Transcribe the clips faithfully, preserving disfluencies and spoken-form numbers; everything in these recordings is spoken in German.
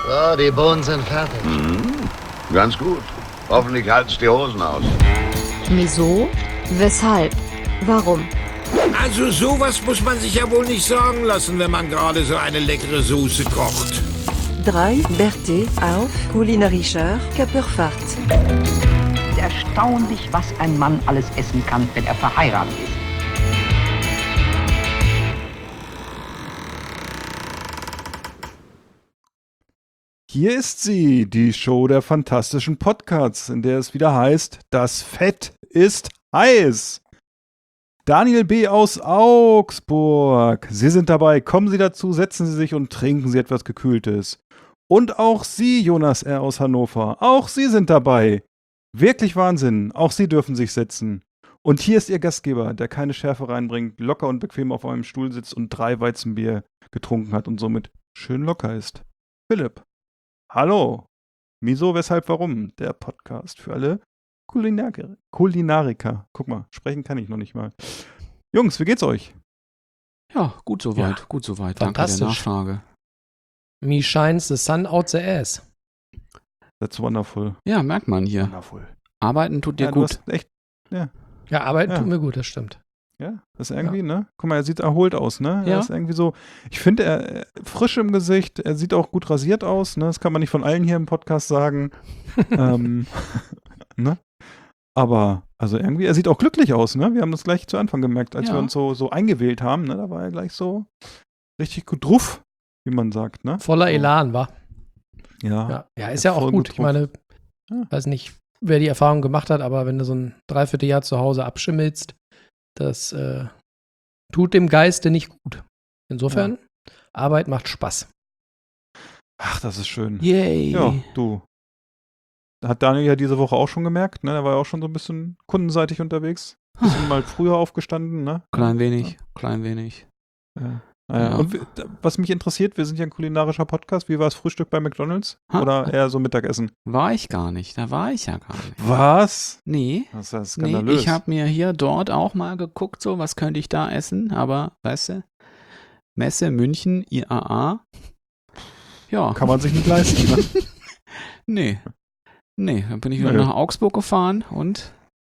So, die Bohnen sind fertig. Mhm. Ganz gut. Hoffentlich halt's die Hosen aus. Wieso? Weshalb? Warum? Also sowas muss man sich ja wohl nicht sagen lassen, wenn man gerade so eine leckere Soße kocht. drei Berthe auf kulinarischer Körperfahrt. Erstaunlich, was ein Mann alles essen kann, wenn er verheiratet ist. Hier ist sie, die Show der fantastischen Podcasts, in der es wieder heißt, das Fett ist heiß. Daniel B. aus Augsburg. Sie sind dabei. Kommen Sie dazu, setzen Sie sich und trinken Sie etwas Gekühltes. Und auch Sie, Jonas R. aus Hannover. Auch Sie sind dabei. Wirklich Wahnsinn. Auch Sie dürfen sich setzen. Und hier ist Ihr Gastgeber, der keine Schärfe reinbringt, locker und bequem auf einem Stuhl sitzt und drei Weizenbier getrunken hat und somit schön locker ist. Philipp. Hallo. Wieso, weshalb, warum? Der Podcast für alle Kulinar- Kulinariker. Guck mal, sprechen kann ich noch nicht mal. Jungs, wie geht's euch? Ja, gut soweit, Ja. gut soweit. Danke der Fantastisch. Nachfrage. Me shines the sun out the ass. That's wonderful. Ja, merkt man hier. Wonderful. Arbeiten tut dir Ja, du gut. hast echt, Ja, arbeiten Ja. tut mir gut, das stimmt. ja, das ist irgendwie, ne? Guck mal, er sieht erholt aus, ne? Er Ja. ist irgendwie so, ich finde, er er- frisch im Gesicht, er sieht auch gut rasiert aus, ne? Das kann man nicht von allen hier im Podcast sagen. ähm, ne? Aber, also irgendwie, er sieht auch glücklich aus, ne? Wir haben das gleich zu Anfang gemerkt, als Ja. wir uns so, so eingewählt haben, ne? Da war er gleich so richtig gut drauf, wie man sagt, ne? Voller Elan, war. Ja. Ja, ja ist Ja, ja auch voll gut. gut Ich drauf. meine, Ja. weiß nicht, wer die Erfahrung gemacht hat, aber wenn du so ein Dreivierteljahr zu Hause abschimmelst, das äh, tut dem Geiste nicht gut. Insofern, Arbeit macht Spaß. Ach, das ist schön. Yay. Ja, du. Hat Daniel ja diese Woche auch schon gemerkt, ne? Er war ja auch schon so ein bisschen kundenseitig unterwegs. Bisschen mal früher aufgestanden, ne? Klein wenig, klein wenig. Ja. Naja. Ja. Und wie- da- was mich interessiert, wir sind ja ein kulinarischer Podcast. Wie war das Frühstück bei McDonald's? Ha. Oder eher so Mittagessen? War ich gar nicht, da war ich ja gar nicht. Was? Nee, Das ist ja nee, skandalös. ich habe mir hier dort auch mal geguckt, so, was könnte ich da essen, aber, weißt du, Messe, München, I A A, ja. Kann man sich nicht leisten, ne? Nee, nee, dann bin ich wieder Nö. nach Augsburg gefahren und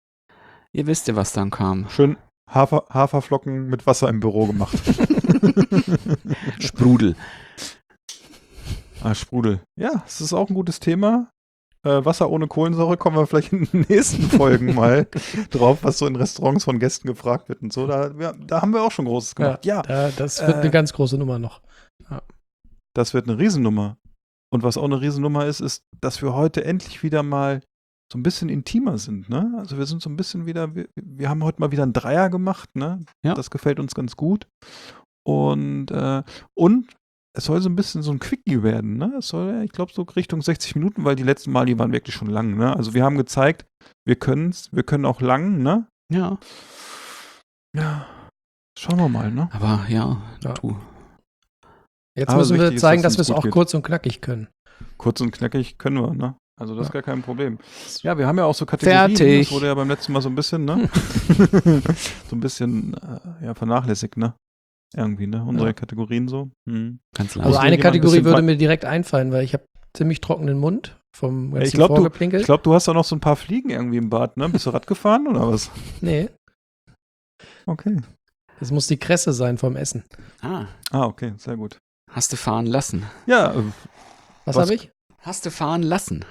ihr wisst ja, was dann kam. Schön Hafer, Haferflocken mit Wasser im Büro gemacht. Sprudel. Ah, Sprudel. Ja, es ist auch ein gutes Thema. Äh, Wasser ohne Kohlensäure kommen wir vielleicht in den nächsten Folgen mal drauf, was so in Restaurants von Gästen gefragt wird und so. Da, ja, da haben wir auch schon Großes gemacht. Ja, Da, das wird Äh, eine ganz große Nummer noch. das wird eine Riesennummer. Und was auch eine Riesennummer ist, ist, dass wir heute endlich wieder mal so ein bisschen intimer sind, ne? Also wir sind so ein bisschen wieder, wir, wir haben heute mal wieder einen Dreier gemacht, ne? Ja. Das gefällt uns ganz gut. Und, äh, und es soll so ein bisschen so ein Quickie werden, ne? Es soll, ich glaube, so Richtung sechzig Minuten, weil die letzten Mal, die waren wirklich schon lang, ne? Also wir haben gezeigt, wir können's, wir können auch lang, ne? Ja, Ja. Schauen wir mal, ne? aber ja, Ja. du. Jetzt Aber müssen wir wichtig ist, zeigen, dass dass wir es es gut auch geht. kurz und knackig können. Kurz und knackig können wir, ne? Also das ist Ja. gar kein Problem. Ja, wir haben ja auch so Kategorien. Fertig. Das wurde ja beim letzten Mal so ein bisschen, ne? so ein bisschen äh, ja, vernachlässigt, ne? Irgendwie, ne? Unsere Ja. Kategorien so. Hm. Ganz Also leicht. mir eine jemand ein Kategorie bisschen würde wa- mir direkt einfallen, weil ich habe ziemlich trockenen Mund vom ganzen Ich glaube, du, Vorgeplänkel. ich glaub, du hast auch noch so ein paar Fliegen irgendwie im Bad, ne? Bist du Rad gefahren oder was? Nee, Okay. das muss die Kresse sein vom Essen. Ah, Ah, okay, sehr gut. hast du fahren lassen. Ja, äh, Was, Was- habe ich? Hast du fahren lassen.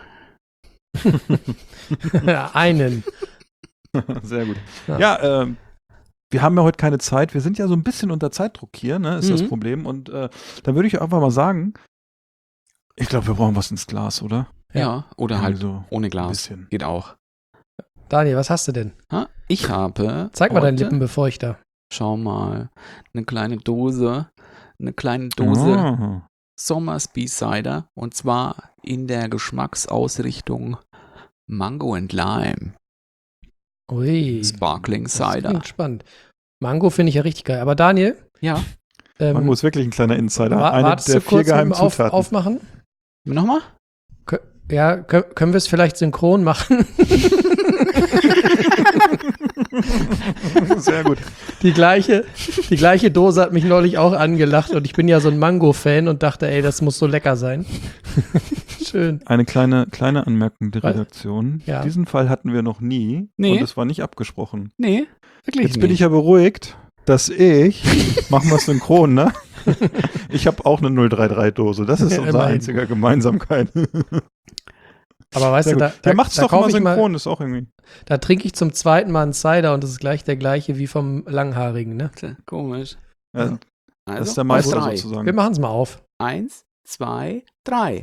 Einen. sehr gut. Ja. Ja, ähm, wir haben ja heute keine Zeit. Wir sind ja so ein bisschen unter Zeitdruck hier, ne? Ist das Mhm. Problem. Und äh, dann würde ich einfach mal sagen, ich glaube, wir brauchen was ins Glas, oder? Ja, Ja. oder halt so ohne ein Glas. bisschen. Geht auch. Daniel, was hast du denn? Ha? Ich habe Zeig mal deinen heute- Lippenbefeuchter. Schau mal, eine kleine Dose, eine kleine Dose Ah. Sommersby Cider und zwar in der Geschmacksausrichtung Mango and Lime Ui. Sparkling Das Cider. klingt spannend. Mango finde ich ja richtig geil. Aber Daniel, Ja, ähm, Mango ist wirklich ein kleiner Insider. wa- Eine wartest der du vier kurz mit geheimen dem Auf, Zutaten. aufmachen? nochmal? Kö- Ja, kö- können wir es vielleicht synchron machen? Sehr gut. Die gleiche, die gleiche Dose hat mich neulich auch angelacht und ich bin ja so ein Mango-Fan und dachte, ey, das muss so lecker sein. Schön. Eine kleine, kleine Anmerkung der Was? Redaktion. Ja. Diesen Fall hatten wir noch nie Nee. und es war nicht abgesprochen. Nee, wirklich Jetzt nicht. bin ich ja beruhigt, dass ich, machen wir synchron, ne? Ich habe auch eine null drei drei Dose. Das ist Ja, unsere immerhin. einzige Gemeinsamkeit. Aber weißt Sehr du, gut. da, da, Ja, macht's da doch mal kaufe ich mal, synchron, ist auch irgendwie. da trinke ich zum zweiten Mal einen Cider und das ist gleich der gleiche wie vom Langhaarigen, ne? Komisch. Ja, Also, das ist der Meister auf drei. Wir sozusagen. machen es mal auf. Eins, zwei, drei.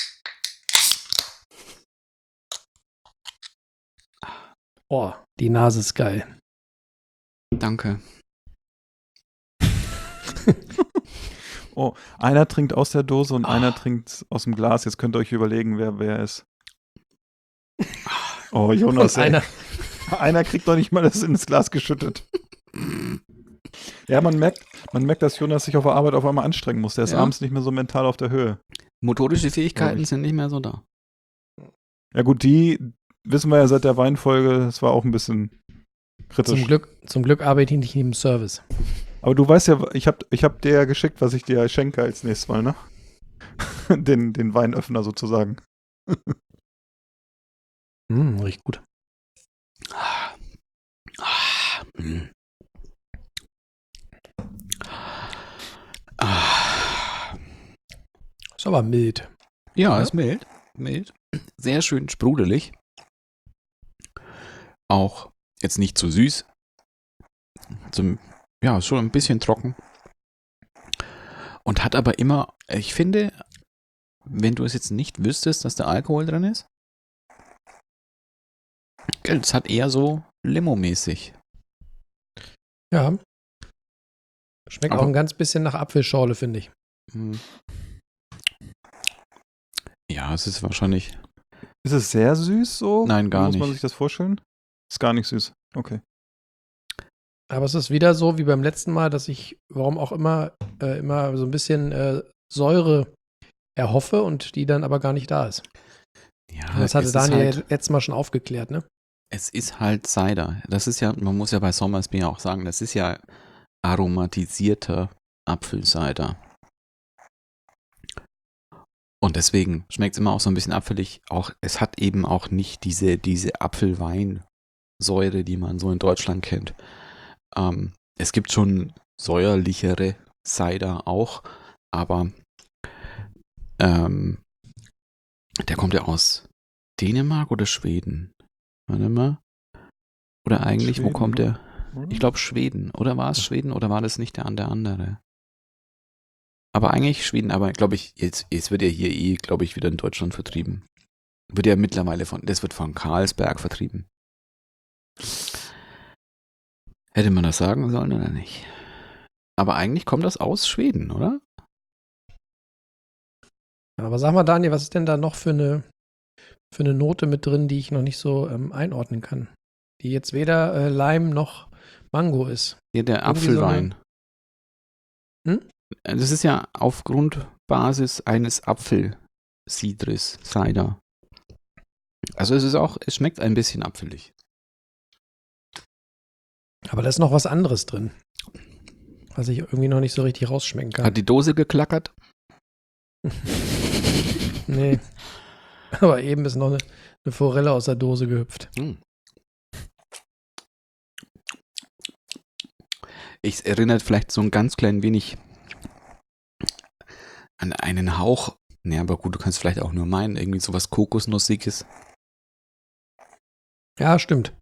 Oh, die Nase ist geil. Danke. Oh, einer trinkt aus der Dose und einer trinkt aus dem Glas. Jetzt könnt ihr euch überlegen, wer wer ist. Oh, Jonas, Und ey. einer, Einer kriegt doch nicht mal das ins Glas geschüttet. Ja, man merkt, man merkt, dass Jonas sich auf der Arbeit auf einmal anstrengen muss. Der ist Ja. abends nicht mehr so mental auf der Höhe. Motorische Fähigkeiten Glaub ich. sind nicht mehr so da. Ja gut, die wissen wir ja seit der Weinfolge, das war auch ein bisschen kritisch. zum Glück, zum Glück arbeite ich nicht im Service. Aber du weißt ja, ich hab, ich hab dir ja geschickt, was ich dir schenke als nächstes Mal, ne? Den, den Weinöffner sozusagen. Hm, riecht gut. Ah, hm. Ah. Ist aber mild. Ja, Ja. ist mild. Mild. Sehr schön sprudelig. Auch jetzt nicht zu süß. Zum, ja, ist schon ein bisschen trocken. Und hat aber immer, ich finde, wenn du es jetzt nicht wüsstest, dass da Alkohol drin ist, gell, es hat eher so Limo-mäßig. Ja. Schmeckt Aber- auch ein ganz bisschen nach Apfelschorle, finde ich. Hm. Ja, es ist wahrscheinlich. Ist es sehr süß so? Nein, gar Wie muss man nicht. sich das vorstellen? Ist gar nicht süß. Okay. Aber es ist wieder so wie beim letzten Mal, dass ich, warum auch immer, äh, immer so ein bisschen äh, Säure erhoffe und die dann aber gar nicht da ist. Ja, Das hatte es ist Daniel halt, letztes Mal schon aufgeklärt, ne? es ist halt Cider. Das ist ja, man muss ja bei Somersby auch sagen, das ist ja aromatisierter Apfelcider. Und deswegen schmeckt es immer auch so ein bisschen apfelig. Auch, es hat eben auch nicht diese, diese Apfelweinsäure, die man so in Deutschland kennt. Ähm, es gibt schon säuerlichere Cider auch, aber ähm, der kommt ja aus Dänemark oder Schweden? Warte mal. Oder eigentlich, wo Schweden, kommt ne? der? Ich glaube Schweden. Oder war es Schweden oder war das nicht der, der andere? Aber eigentlich Schweden, aber glaube ich, jetzt, jetzt wird er hier eh, glaube ich, wieder in Deutschland vertrieben. Wird ja mittlerweile von, das wird von Carlsberg vertrieben. Hätte man das sagen sollen oder nicht? Aber eigentlich kommt das aus Schweden, oder? Aber sag mal, Daniel, was ist denn da noch für eine, für eine Note mit drin, die ich noch nicht so ähm, einordnen kann? Die jetzt weder äh, Lime noch Mango ist. Ja, der Irgendwie so Apfelwein. Hm? Das ist ja auf Grundbasis eines Apfelcidres, Cider. Also es ist auch, es schmeckt ein bisschen apfelig. Aber da ist noch was anderes drin, was ich irgendwie noch nicht so richtig rausschmecken kann. Hat die Dose geklackert? Nee. Aber eben ist noch eine, eine Forelle aus der Dose gehüpft. Hm. Ich erinnert vielleicht so ein ganz klein wenig an einen Hauch. Ne, aber gut, du kannst vielleicht auch nur meinen, irgendwie sowas Kokosnussiges. Ja, stimmt.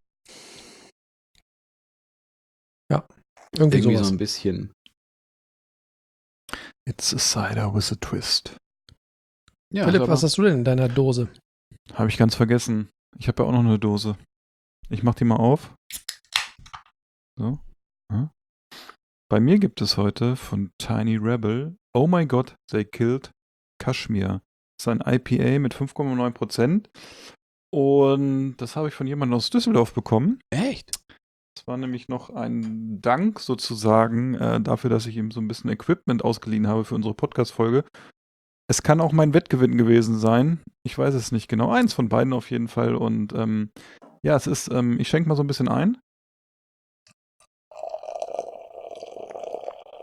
Ja, irgendwie, Irgendwie sowas. so ein bisschen. It's a cider with a twist. Ja, Philipp, ist was aber- hast du denn in deiner Dose? Habe ich ganz vergessen. Ich habe ja auch noch eine Dose. Ich mach die mal auf. So. Ja. Bei mir gibt es heute von Tiny Rebel Oh My God, They Killed Kashmir. Das ist ein I P A mit fünf Komma neun Prozent. Und das habe ich von jemandem aus Düsseldorf bekommen. Echt? Das war nämlich noch ein Dank sozusagen äh, dafür, dass ich ihm so ein bisschen Equipment ausgeliehen habe für unsere Podcast-Folge. Es kann auch mein Wettgewinn gewesen sein. Ich weiß es nicht genau. Eins von beiden auf jeden Fall. Und ähm, ja, es ist, ähm, ich schenke mal so ein bisschen ein.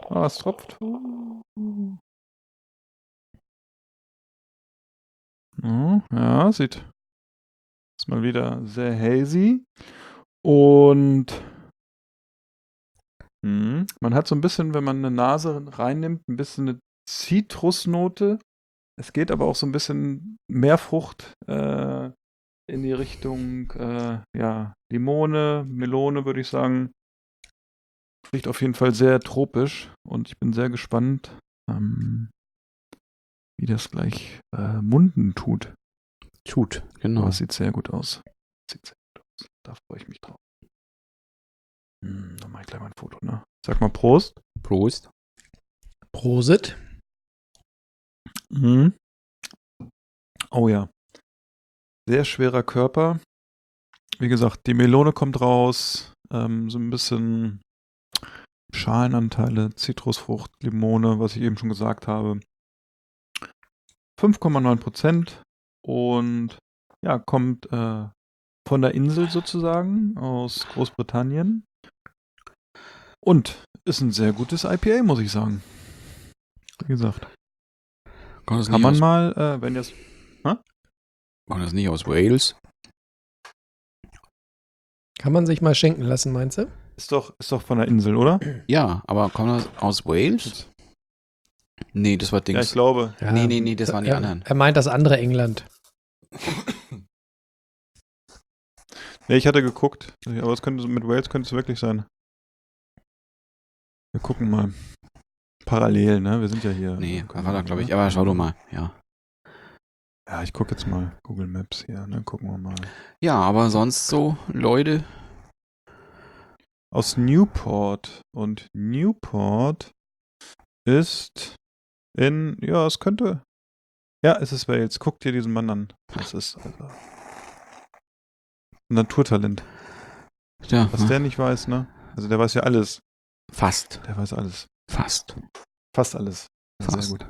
Ah, es tropft. Hm, Ja, sieht ist mal wieder sehr hazy. Und hm, man hat so ein bisschen, wenn man eine Nase reinnimmt, ein bisschen eine Zitrusnote. Es geht aber auch so ein bisschen mehr Frucht äh, in die Richtung äh, ja, Limone, Melone, würde ich sagen. Riecht auf jeden Fall sehr tropisch und ich bin sehr gespannt, ähm, wie das gleich äh, munden tut. Tut, Aber genau. es sieht sehr gut aus. Sieht sehr gut aus. Da freue ich mich drauf. Hm, dann mache ich gleich mal ein Foto, ne? Sag mal Prost. Prost. Prosit. Mhm. Oh ja. Sehr schwerer Körper. Wie gesagt, die Melone kommt raus. Ähm, so ein bisschen Schalenanteile, Zitrusfrucht, Limone, was ich eben schon gesagt habe. fünf Komma neun Prozent und ja, kommt äh, von der Insel sozusagen aus Großbritannien. Und ist ein sehr gutes I P A, muss ich sagen. Wie gesagt, Kommt das kann nicht man aus, mal, äh, wenn jetzt. kommt das nicht aus Wales? Kann man sich mal schenken lassen, meinst du? Ist doch, ist doch von der Insel, oder? Ja, aber kommt das aus Wales? Nee, das war Ja, ich Dings. glaube. Ja, nee, nee, nee, das waren die er, anderen. Er meint das andere England. Nee, ich hatte geguckt, aber es könnte mit Wales könnte es wirklich sein. Wir gucken mal. Parallel, ne? Wir sind ja hier. Nee, Können war wir- da, glaube ich. Aber schau doch mal, ja. Ja, ich gucke jetzt mal Google Maps hier, ne? Gucken wir mal. Ja, aber sonst so, Leute. Aus Newport. Und Newport ist in, ja, es könnte, ja, es ist Wales. Guck dir diesen Mann an. Das ist also ein Naturtalent. Ja, Was der nicht weiß, ne? Also der weiß ja alles. fast. Der weiß alles. Fast. Fast alles. Ja, Fast. Sehr gut.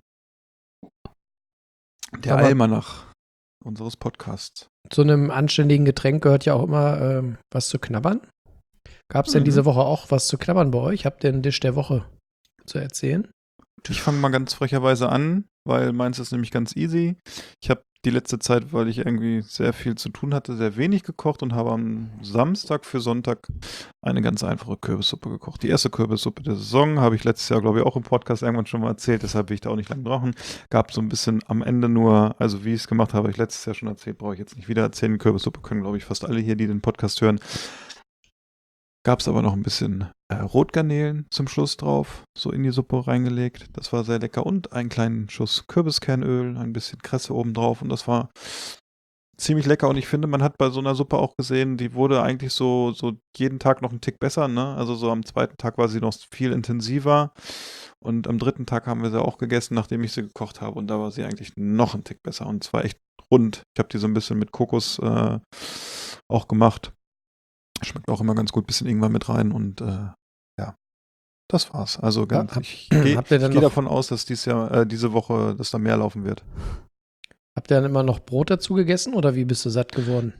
Der Aber- Almanach unseres Podcasts. Zu einem anständigen Getränk gehört ja auch immer ähm, was zu knabbern. Gab es denn Mhm. diese Woche auch was zu knabbern bei euch? Habt ihr einen Dish der Woche zu erzählen? Ich fange mal ganz frecherweise an, weil meins ist nämlich ganz easy. Ich habe die letzte Zeit, weil ich irgendwie sehr viel zu tun hatte, sehr wenig gekocht und habe am Samstag für Sonntag eine ganz einfache Kürbissuppe gekocht. Die erste Kürbissuppe der Saison habe ich letztes Jahr, glaube ich, auch im Podcast irgendwann schon mal erzählt, deshalb will ich da auch nicht lange brauchen. Gab so ein bisschen am Ende nur, also wie ich es gemacht habe, habe ich letztes Jahr schon erzählt, brauche ich jetzt nicht wieder erzählen. Kürbissuppe können, glaube ich, fast alle hier, die den Podcast hören. Gab es aber noch ein bisschen äh, Rotgarnelen zum Schluss drauf, so in die Suppe reingelegt. Das war sehr lecker. Und einen kleinen Schuss Kürbiskernöl, ein bisschen Kresse oben drauf. Und das war ziemlich lecker. Und ich finde, man hat bei so einer Suppe auch gesehen, die wurde eigentlich so, so jeden Tag noch einen Tick besser. Ne? Also so am zweiten Tag war sie noch viel intensiver. Und am dritten Tag haben wir sie auch gegessen, nachdem ich sie gekocht habe. Und da war sie eigentlich noch einen Tick besser. Und zwar echt rund. Ich habe die so ein bisschen mit Kokos äh, auch gemacht. Schmeckt auch immer ganz gut, bisschen Ingwer mit rein und äh, ja, das war's. Also ganz, hab- ich gehe habt ihr denn geh noch- davon aus, dass dies Jahr, äh, diese Woche, dass da mehr laufen wird. Habt ihr dann immer noch Brot dazu gegessen oder wie bist du satt geworden?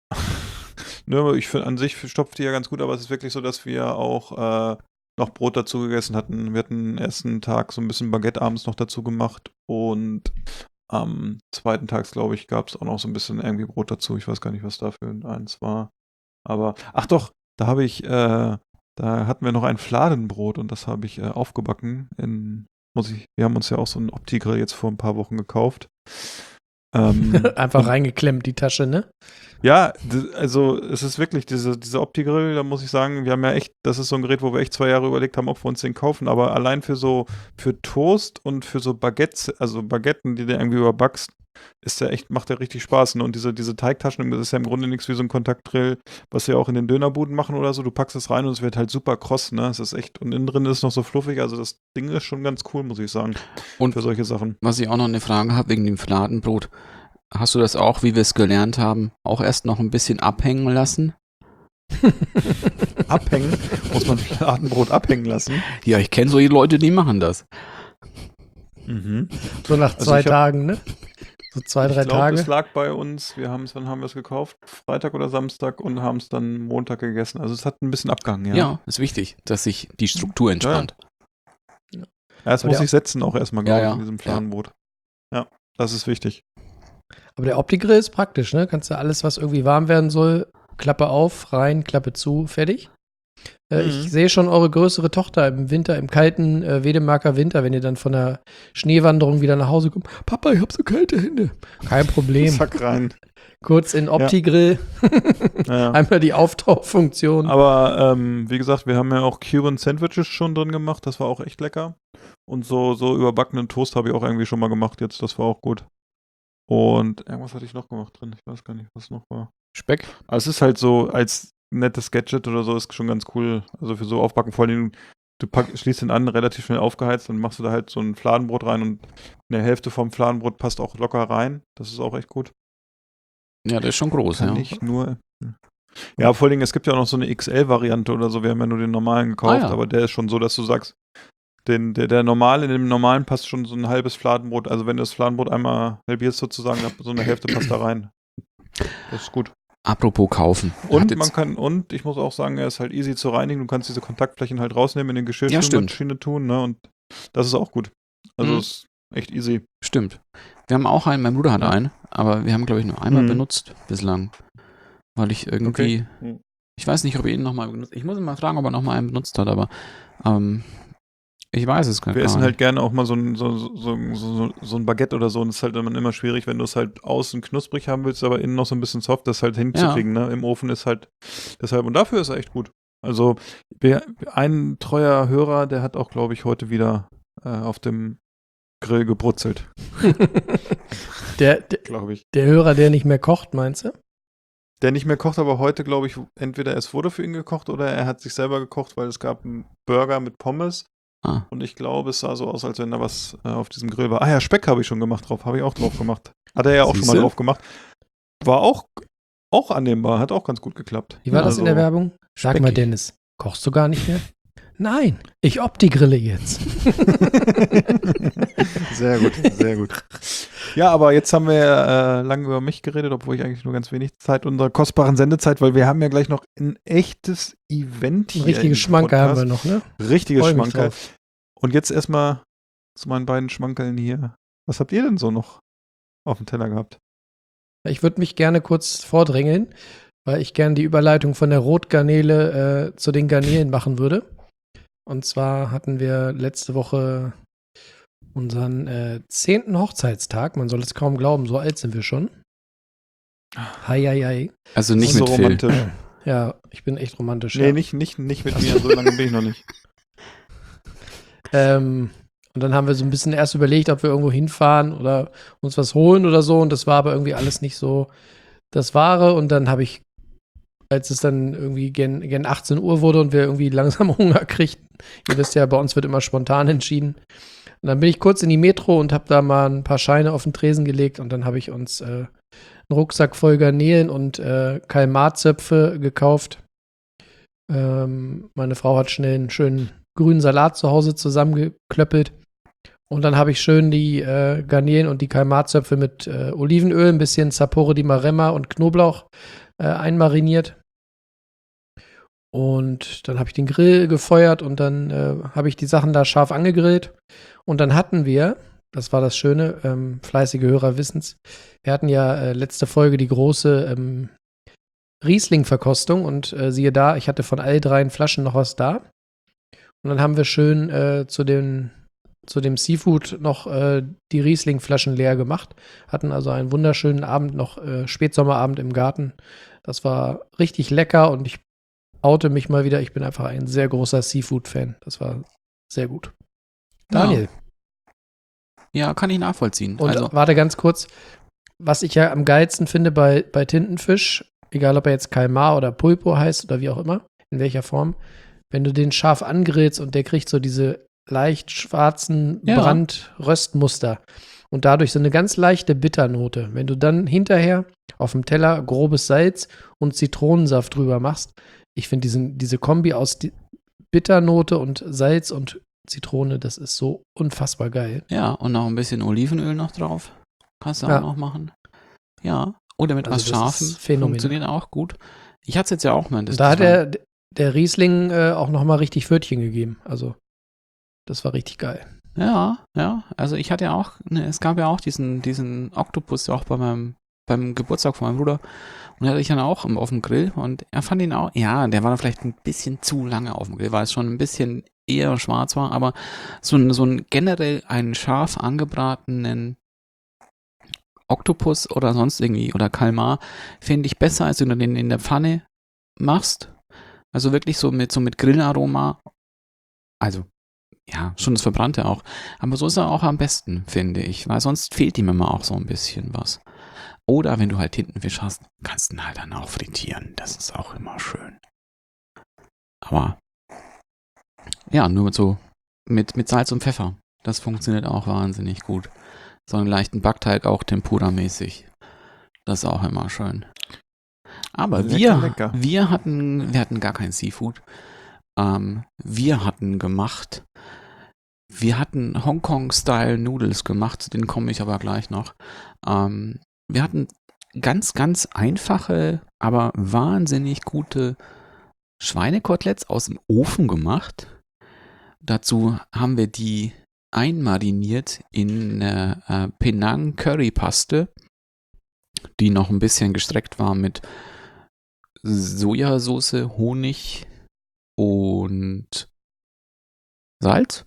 Nö, aber ich finde an sich stopft die ja ganz gut, aber es ist wirklich so, dass wir auch äh, noch Brot dazu gegessen hatten. Wir hatten den ersten Tag so ein bisschen Baguette abends noch dazu gemacht und am zweiten Tag, glaube ich, gab es auch noch so ein bisschen irgendwie Brot dazu. Ich weiß gar nicht, was da für eins war. Aber, ach doch, da habe ich, äh, da hatten wir noch ein Fladenbrot und das habe ich äh, aufgebacken. In, muss ich, wir haben uns ja auch so einen Opti-Grill jetzt vor ein paar Wochen gekauft. Ähm, Einfach reingeklemmt, die Tasche, ne? ja, d- also es ist wirklich diese, diese Opti-Grill, da muss ich sagen, wir haben ja echt, das ist so ein Gerät, wo wir echt zwei Jahre überlegt haben, ob wir uns den kaufen, aber allein für so, für Toast und für so Baguettes, also Baguetten, die du irgendwie überbackst, ist der echt, macht der richtig Spaß. Ne? Und diese, diese Teigtaschen, das ist ja im Grunde nichts wie so ein Kontaktgrill, was wir auch in den Dönerbuden machen oder so. Du packst es rein und es wird halt super kross, ne? Es ist echt, und innen drin ist es noch so fluffig, also das Ding ist schon ganz cool, muss ich sagen. Und für solche Sachen. was ich auch noch eine Frage habe wegen dem Fladenbrot. Hast du das auch, wie wir es gelernt haben, auch erst noch ein bisschen abhängen lassen? Abhängen, muss man Fladenbrot abhängen lassen. Ja, ich kenne solche Leute, die machen das. Mhm. So nach Also zwei ich hab- Tagen, ne? So zwei, drei Ich glaube, Tage. es lag bei uns, wir haben es, wann haben wir es gekauft? Freitag oder Samstag und haben es dann Montag gegessen. Also es hat ein bisschen abgehangen, ja. Ja, ist wichtig, dass sich die Struktur entspannt. Ja, es Aber muss der- sich setzen auch erstmal, glaube Ja, ich, ja. in diesem Fladenbrot. Ja. das ist wichtig. Aber der Opti-Grill ist praktisch, ne? Kannst du alles, was irgendwie warm werden soll, Klappe auf, rein, Klappe zu, fertig. Äh, Mhm. Ich sehe schon eure größere Tochter im Winter, im kalten äh, Wedemarker Winter, wenn ihr dann von der Schneewanderung wieder nach Hause kommt. Papa, ich hab so kalte Hände. Kein Problem. Zack rein. Kurz in Opti-Grill. Ja, ja. Einmal die Auftauchfunktion. Aber ähm, wie gesagt, wir haben ja auch Cuban Sandwiches schon drin gemacht. Das war auch echt lecker. Und so, so überbackenen Toast habe ich auch irgendwie schon mal gemacht jetzt. Das war auch gut. Und irgendwas hatte ich noch gemacht drin. Ich weiß gar nicht, was noch war. Speck. Aber es ist halt so, als nettes Gadget oder so, ist schon ganz cool. Also für so Aufbacken, vor allem, du pack, schließt den an, relativ schnell aufgeheizt, dann machst du da halt so ein Fladenbrot rein und eine Hälfte vom Fladenbrot passt auch locker rein. Das ist auch echt gut. Ja, der ist schon groß, Kann ja. ich nur. Ja, vor allen Dingen, es gibt ja auch noch so eine X L-Variante oder so. Wir haben ja nur den normalen gekauft, Ah, ja. aber der ist schon so, dass du sagst, den, der, der normale, in dem normalen passt schon so ein halbes Fladenbrot. Also wenn du das Fladenbrot einmal halbierst sozusagen, dann so eine Hälfte passt da rein. Das ist gut. Apropos kaufen. Hat Und jetzt- man kann, und ich muss auch sagen, er ist halt easy zu reinigen. Du kannst diese Kontaktflächen halt rausnehmen, in den Ja, Geschirrspülmaschine tun, ne? Und das ist auch gut. Also Mhm. ist echt easy. Stimmt. Wir haben auch einen, mein Bruder hat Ja. einen, aber wir haben, glaube ich, nur einmal Mhm. benutzt bislang. Weil ich irgendwie, Okay. Mhm. ich weiß nicht, ob er ihn nochmal benutzt. Ich muss ihn mal fragen, ob er nochmal einen benutzt hat, aber ähm, ich weiß es gar Wir nicht. essen halt gerne auch mal so ein, so, so, so, so, so ein Baguette oder so und es ist halt immer, immer schwierig, wenn du es halt außen knusprig haben willst, aber innen noch so ein bisschen soft, das halt hinzukriegen, ne? Im Ofen ist halt deshalb, und dafür ist er echt gut. Also wir, ein treuer Hörer, der hat auch, glaube ich, heute wieder äh, auf dem Grill gebrutzelt, der, der, glaube ich. der Hörer, der nicht mehr kocht, meinst du? Der nicht mehr kocht, aber heute, glaube ich, entweder es wurde für ihn gekocht oder er hat sich selber gekocht, weil es gab einen Burger mit Pommes. Ah. Und ich glaube, es sah so aus, als wenn da was äh, auf diesem Grill war. Ah ja, Speck habe ich schon gemacht drauf. Habe ich auch drauf gemacht. Hat er ja auch schon Siehste? mal drauf gemacht. War auch, auch annehmbar. Hat auch ganz gut geklappt. Wie war das Also, in der Werbung? Sag mal, speckig. Dennis, kochst du gar nicht mehr? Nein, ich Opti-grille jetzt. Sehr gut, sehr gut. Ja, aber jetzt haben wir äh, lange über mich geredet, obwohl ich eigentlich nur ganz wenig Zeit unserer kostbaren Sendezeit, weil wir haben ja gleich noch ein echtes Event hier. Ein richtiges im Schmanker haben wir Podcast. noch, ne? Richtiges Freu mich Schmankerl. drauf. Und jetzt erstmal zu meinen beiden Schmankeln hier. Was habt ihr denn so noch auf dem Teller gehabt? Ich würde mich gerne kurz vordrängeln, weil ich gerne die Überleitung von der Rotgarnele äh, zu den Garnelen machen würde. Und zwar hatten wir letzte Woche unseren äh, zehnten Hochzeitstag. Man soll es kaum glauben, so alt sind wir schon. Hei, hei, hei. Also nicht so mit Phil. romantisch. Ja, ich bin echt romantisch. Nee, ja. nicht, nicht, nicht mit mir, so lange bin ich noch nicht. Ähm, und dann haben wir so ein bisschen erst überlegt, ob wir irgendwo hinfahren oder uns was holen oder so. Und das war aber irgendwie alles nicht so das Wahre. Und dann habe ich, als es dann irgendwie gen, gen achtzehn Uhr wurde und wir irgendwie langsam Hunger kriegten, ihr wisst ja, bei uns wird immer spontan entschieden. Und dann bin ich kurz in die Metro und habe da mal ein paar Scheine auf den Tresen gelegt. Und dann habe ich uns äh, einen Rucksack voll Garnelen und äh, Kalmarzöpfe gekauft. Ähm, meine Frau hat schnell einen schönen grünen Salat zu Hause zusammengeklöppelt. Und dann habe ich schön die äh, Garnelen und die Kalmarzöpfe mit äh, Olivenöl, ein bisschen Sapore di Maremma und Knoblauch äh, einmariniert. Und dann habe ich den Grill gefeuert und dann äh, habe ich die Sachen da scharf angegrillt. Und dann hatten wir, das war das Schöne, ähm, fleißige Hörer wissen's, wir hatten ja äh, letzte Folge die große ähm, Riesling-Verkostung und äh, siehe da, ich hatte von all dreien Flaschen noch was da. Und dann haben wir schön äh, zu, den, zu dem Seafood noch äh, die Riesling-Flaschen leer gemacht. Hatten also einen wunderschönen Abend noch, äh, Spätsommerabend im Garten. Das war richtig lecker und ich oute mich mal wieder. Ich bin einfach ein sehr großer Seafood-Fan. Das war sehr gut. Daniel. Ja, kann ich nachvollziehen. Und also, warte ganz kurz. Was ich ja am geilsten finde bei, bei Tintenfisch, egal ob er jetzt Kalmar oder Pulpo heißt oder wie auch immer, in welcher Form, wenn du den scharf angrillst und der kriegt so diese leicht schwarzen Ja. Brandröstmuster und dadurch so eine ganz leichte Bitternote. Wenn du dann hinterher auf dem Teller grobes Salz und Zitronensaft drüber machst, ich finde diesen diese Kombi aus die Bitternote und Salz und Zitrone, das ist so unfassbar geil. ja, und noch ein bisschen Olivenöl noch drauf. Kannst du Ja. auch noch machen. Ja, oder mit Also was das Scharfem. ist phänomenal. Funktioniert auch gut. Ich hatte es jetzt ja auch mal. Das, Und da hat das war- der, der Riesling äh, auch noch mal richtig Pfötchen gegeben. Also das war richtig geil. Ja, ja. Also ich hatte ja auch, ne, es gab ja auch diesen, diesen Oktopus ja auch bei meinem, beim Geburtstag von meinem Bruder. Und den hatte ich dann auch im- auf dem Grill und er fand ihn auch, ja, der war dann vielleicht ein bisschen zu lange auf dem Grill, weil es schon ein bisschen eher schwarz war, aber so ein, so ein generell einen scharf angebratenen Oktopus oder sonst irgendwie oder Kalmar finde ich besser, als wenn du den in der Pfanne machst. Also wirklich so mit, so mit Grillaroma. Also, ja, schon das Verbrannte auch. Aber so ist er auch am besten, finde ich, weil sonst fehlt ihm immer auch so ein bisschen was. Oder wenn du halt Tintenfisch hast, kannst du ihn halt dann auch frittieren. Das ist auch immer schön. Aber ja, nur mit so mit, mit Salz und Pfeffer. Das funktioniert auch wahnsinnig gut. So einen leichten Backteig auch tempura-mäßig. Das ist auch immer schön. Aber Lecker, wir, lecker. wir hatten, wir hatten gar kein Seafood. Ähm, wir hatten gemacht, wir hatten Hongkong-Style-Noodles gemacht, zu denen komme ich aber gleich noch. Ähm, wir hatten ganz, ganz einfache, aber wahnsinnig gute Schweinekoteletts aus dem Ofen gemacht. Dazu haben wir die einmariniert in eine äh, Penang Currypaste, die noch ein bisschen gestreckt war mit Sojasauce, Honig und Salz.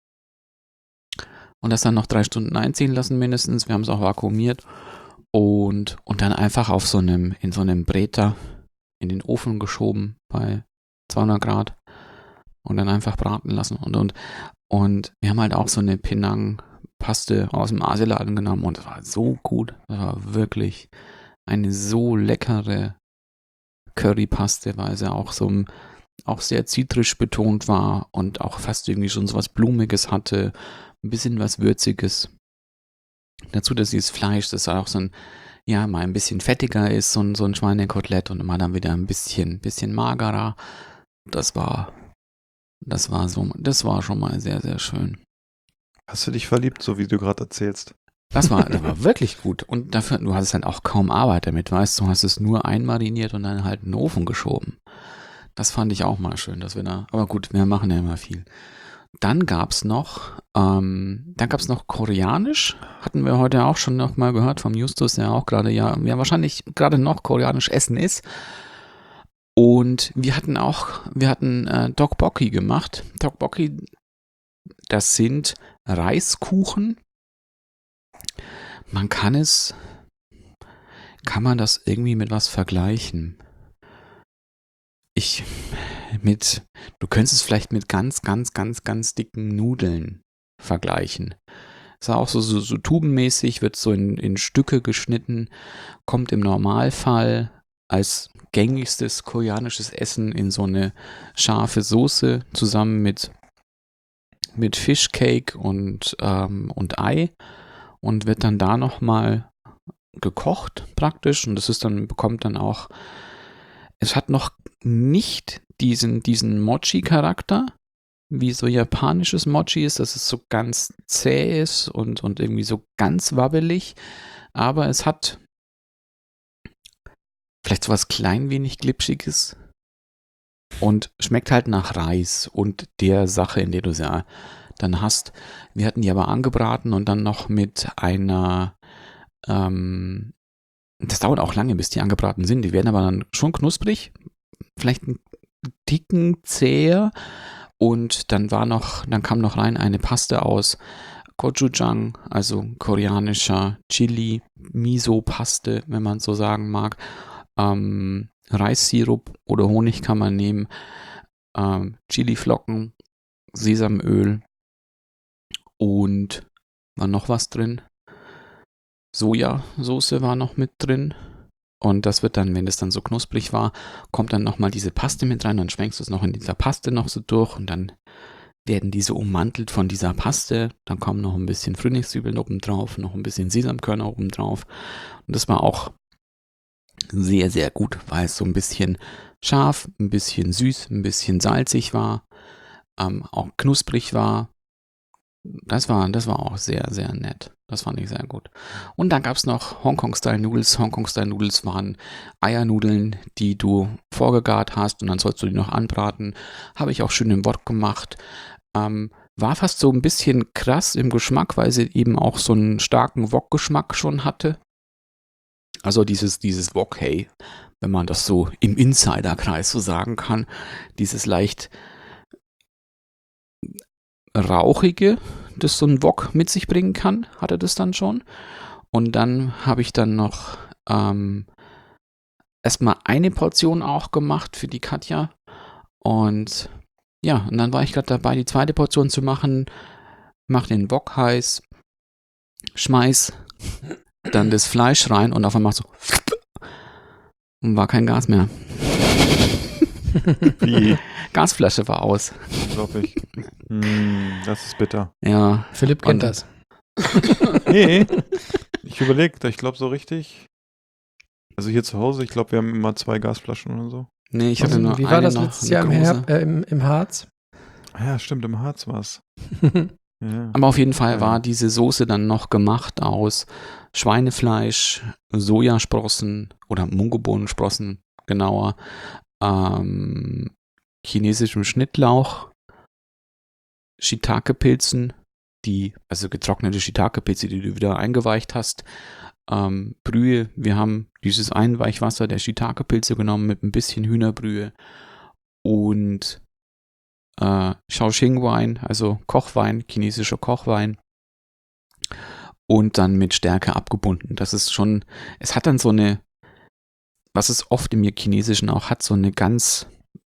Und das dann noch drei Stunden einziehen lassen mindestens. Wir haben es auch vakuumiert und, und dann einfach auf so einem, in so einem Breter in den Ofen geschoben bei zweihundert Grad und dann einfach braten lassen und und und wir haben halt auch so eine Penang-Paste aus dem Asialaden genommen und das war so gut. Das war wirklich eine so leckere Currypaste, weil sie auch so auch sehr zitrisch betont war und auch fast irgendwie schon so was Blumiges hatte, ein bisschen was Würziges. Dazu, dass dieses Fleisch, das auch so ein, ja, mal ein bisschen fettiger ist, so ein, so ein Schweinekotelett und mal dann wieder ein bisschen, bisschen magerer. Das war, das war so, das war schon mal sehr, sehr schön. Hast du dich verliebt, so wie du gerade erzählst? Das war, das war wirklich gut. Und dafür, du hattest dann auch kaum Arbeit damit, weißt du, hast es nur einmariniert und dann halt in den Ofen geschoben. Das fand ich auch mal schön, dass wir da, aber gut, wir machen ja immer viel. Dann gab's noch, ähm, dann gab's noch Koreanisch, hatten wir heute auch schon noch mal gehört vom Justus, der auch gerade, ja, ja, wahrscheinlich gerade noch Koreanisch essen ist. Und wir hatten auch, wir hatten äh, Tteokbokki gemacht. Tteokbokki, das sind Reiskuchen. Man kann es, kann man das irgendwie mit was vergleichen? Ich, mit, du könntest es vielleicht mit ganz, ganz, ganz, ganz dicken Nudeln vergleichen. Ist auch so, so, so tubenmäßig, wird so in, in Stücke geschnitten, kommt im Normalfall als gängigstes koreanisches Essen in so eine scharfe Soße zusammen mit, mit Fishcake und, ähm, und Ei und wird dann da nochmal gekocht praktisch und das ist dann, bekommt dann auch, es hat noch nicht diesen, diesen Mochi-Charakter, wie so japanisches Mochi ist, dass es so ganz zäh ist und, und irgendwie so ganz wabbelig, aber es hat vielleicht so was klein wenig Glitschiges und schmeckt halt nach Reis und der Sache, in der du sie dann hast. Wir hatten die aber angebraten und dann noch mit einer, ähm, das dauert auch lange, bis die angebraten sind, die werden aber dann schon knusprig, vielleicht einen dicken zäher und dann war noch, dann kam noch rein eine Paste aus Gochujang, also koreanischer Chili, Miso-Paste, wenn man so sagen mag. Ähm, Reissirup oder Honig kann man nehmen, ähm, Chiliflocken, Sesamöl und war noch was drin. Sojasauce war noch mit drin und das wird dann, wenn es dann so knusprig war, kommt dann nochmal diese Paste mit rein, dann schwenkst du es noch in dieser Paste noch so durch und dann werden diese ummantelt von dieser Paste, dann kommen noch ein bisschen Frühlingszwiebeln oben drauf, noch ein bisschen Sesamkörner oben drauf und das war auch sehr, sehr gut, weil es so ein bisschen scharf, ein bisschen süß, ein bisschen salzig war, ähm, auch knusprig war. Das war, das war auch sehr, sehr nett. Das fand ich sehr gut. Und dann gab es noch Hongkong-Style-Noodles. Hongkong-Style-Noodles waren Eiernudeln, die du vorgegart hast und dann sollst du die noch anbraten. Habe ich auch schön im Wok gemacht. Ähm, War fast so ein bisschen krass im Geschmack, weil sie eben auch so einen starken Wok-Geschmack schon hatte. Also dieses, dieses Wok, hey, wenn man das so im Insiderkreis so sagen kann, dieses leicht rauchige, das so ein Wok mit sich bringen kann, hatte das dann schon. Und dann habe ich dann noch ähm, erstmal eine Portion auch gemacht für die Katja. Und ja, und dann war ich gerade dabei, die zweite Portion zu machen. Mach den Wok heiß, schmeiß dann das Fleisch rein und auf einmal so und war kein Gas mehr. Wie? Gasflasche war aus. Unglaublich. Hm, das ist bitter. Ja. Philipp kennt Und- das. Nee, ich überlege, ich glaube so richtig. Also hier zu Hause, ich glaube, wir haben immer zwei Gasflaschen oder so. Nee, ich hatte nur Wie eine war das noch, letztes eine Jahr im, große. Herb, äh, im, im Harz? Ah ja, stimmt, im Harz war es. Ja. Aber auf jeden Fall Ja. war diese Soße dann noch gemacht aus Schweinefleisch, Sojasprossen oder Mungobohnensprossen genauer, ähm, chinesischem Schnittlauch, Shiitake-Pilzen, die, also getrocknete Shiitake-Pilze, die du wieder eingeweicht hast, ähm, Brühe. Wir haben dieses Einweichwasser der Shiitake-Pilze genommen mit ein bisschen Hühnerbrühe und äh, Shaoxing-Wein, also Kochwein, chinesischer Kochwein und dann mit Stärke abgebunden. Das ist schon, es hat dann so eine, was es oft im Chinesischen auch hat, so eine ganz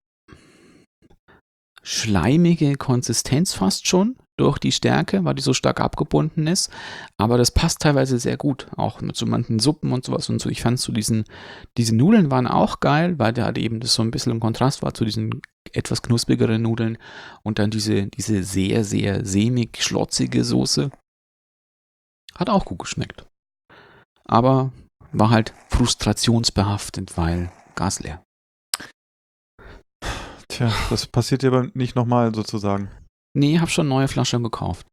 schleimige Konsistenz fast schon durch die Stärke, weil die so stark abgebunden ist. Aber das passt teilweise sehr gut, auch mit so manchen Suppen und sowas und so. Ich fand so diesen, diese Nudeln waren auch geil, weil da halt eben das so ein bisschen im Kontrast war zu diesen etwas knusprigeren Nudeln und dann diese, diese sehr, sehr sämig, schlotzige Soße. Hat auch gut geschmeckt. Aber war halt frustrationsbehaftet, weil Gas leer. Tja, das passiert dir aber nicht nochmal sozusagen. Nee, hab schon neue Flaschen gekauft.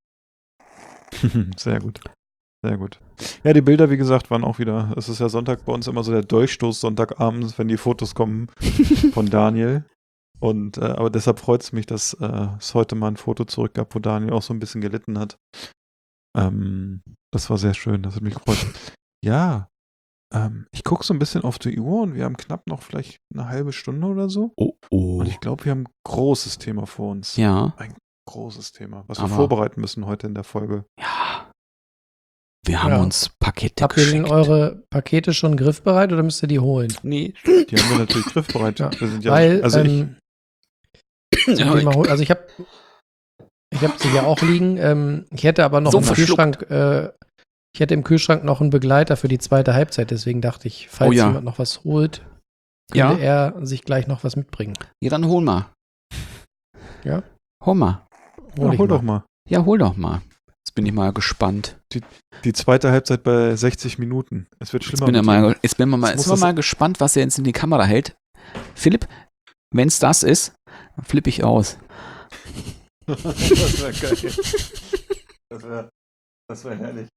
Sehr gut. Sehr gut. Ja, die Bilder, wie gesagt, waren auch wieder, es ist ja Sonntag bei uns immer so der Durchstoß Sonntagabends, wenn die Fotos kommen von Daniel. Und, äh, aber deshalb freut es mich, dass äh, es heute mal ein Foto zurück gab, wo Daniel auch so ein bisschen gelitten hat. Ähm, das war sehr schön, das hat mich gefreut. Ja, ähm, ich gucke so ein bisschen auf die Uhr und wir haben knapp noch vielleicht eine halbe Stunde oder so. Oh, oh. Und ich glaube, wir haben ein großes Thema vor uns. Ja. Großes Thema, was Aber- wir vorbereiten müssen heute in der Folge. Ja. Wir haben Ja. uns Pakete Habt ihr denn geschickt. eure Pakete schon griffbereit oder müsst ihr die holen? Nee. Die haben wir natürlich griffbereit. Ja, Wir sind ja, Weil, also ich, ähm, zum Thema Hol- also ich habe ich hab sie ja auch liegen. Ähm, ich hätte aber noch So im verschluckt. Kühlschrank, äh, ich hätte im Kühlschrank noch einen Begleiter für die zweite Halbzeit, deswegen dachte ich, falls Oh ja. jemand noch was holt, könnte Ja. er sich gleich noch was mitbringen. Ja, dann hol mal. Ja? Hol mal. Hol ja, ich hol mal. doch mal. Ja, hol doch mal. Jetzt bin ich mal gespannt. Die zweite Halbzeit bei sechzig Minuten. Es wird Jetzt schlimmer. bin, ich mit mal, ihm. jetzt bin ich mal, Jetzt jetzt muss bin ich das- mal gespannt, was er jetzt in die Kamera hält. Philipp, wenn es das ist, dann flippe ich aus. Das wäre geil. Das wäre das wär herrlich.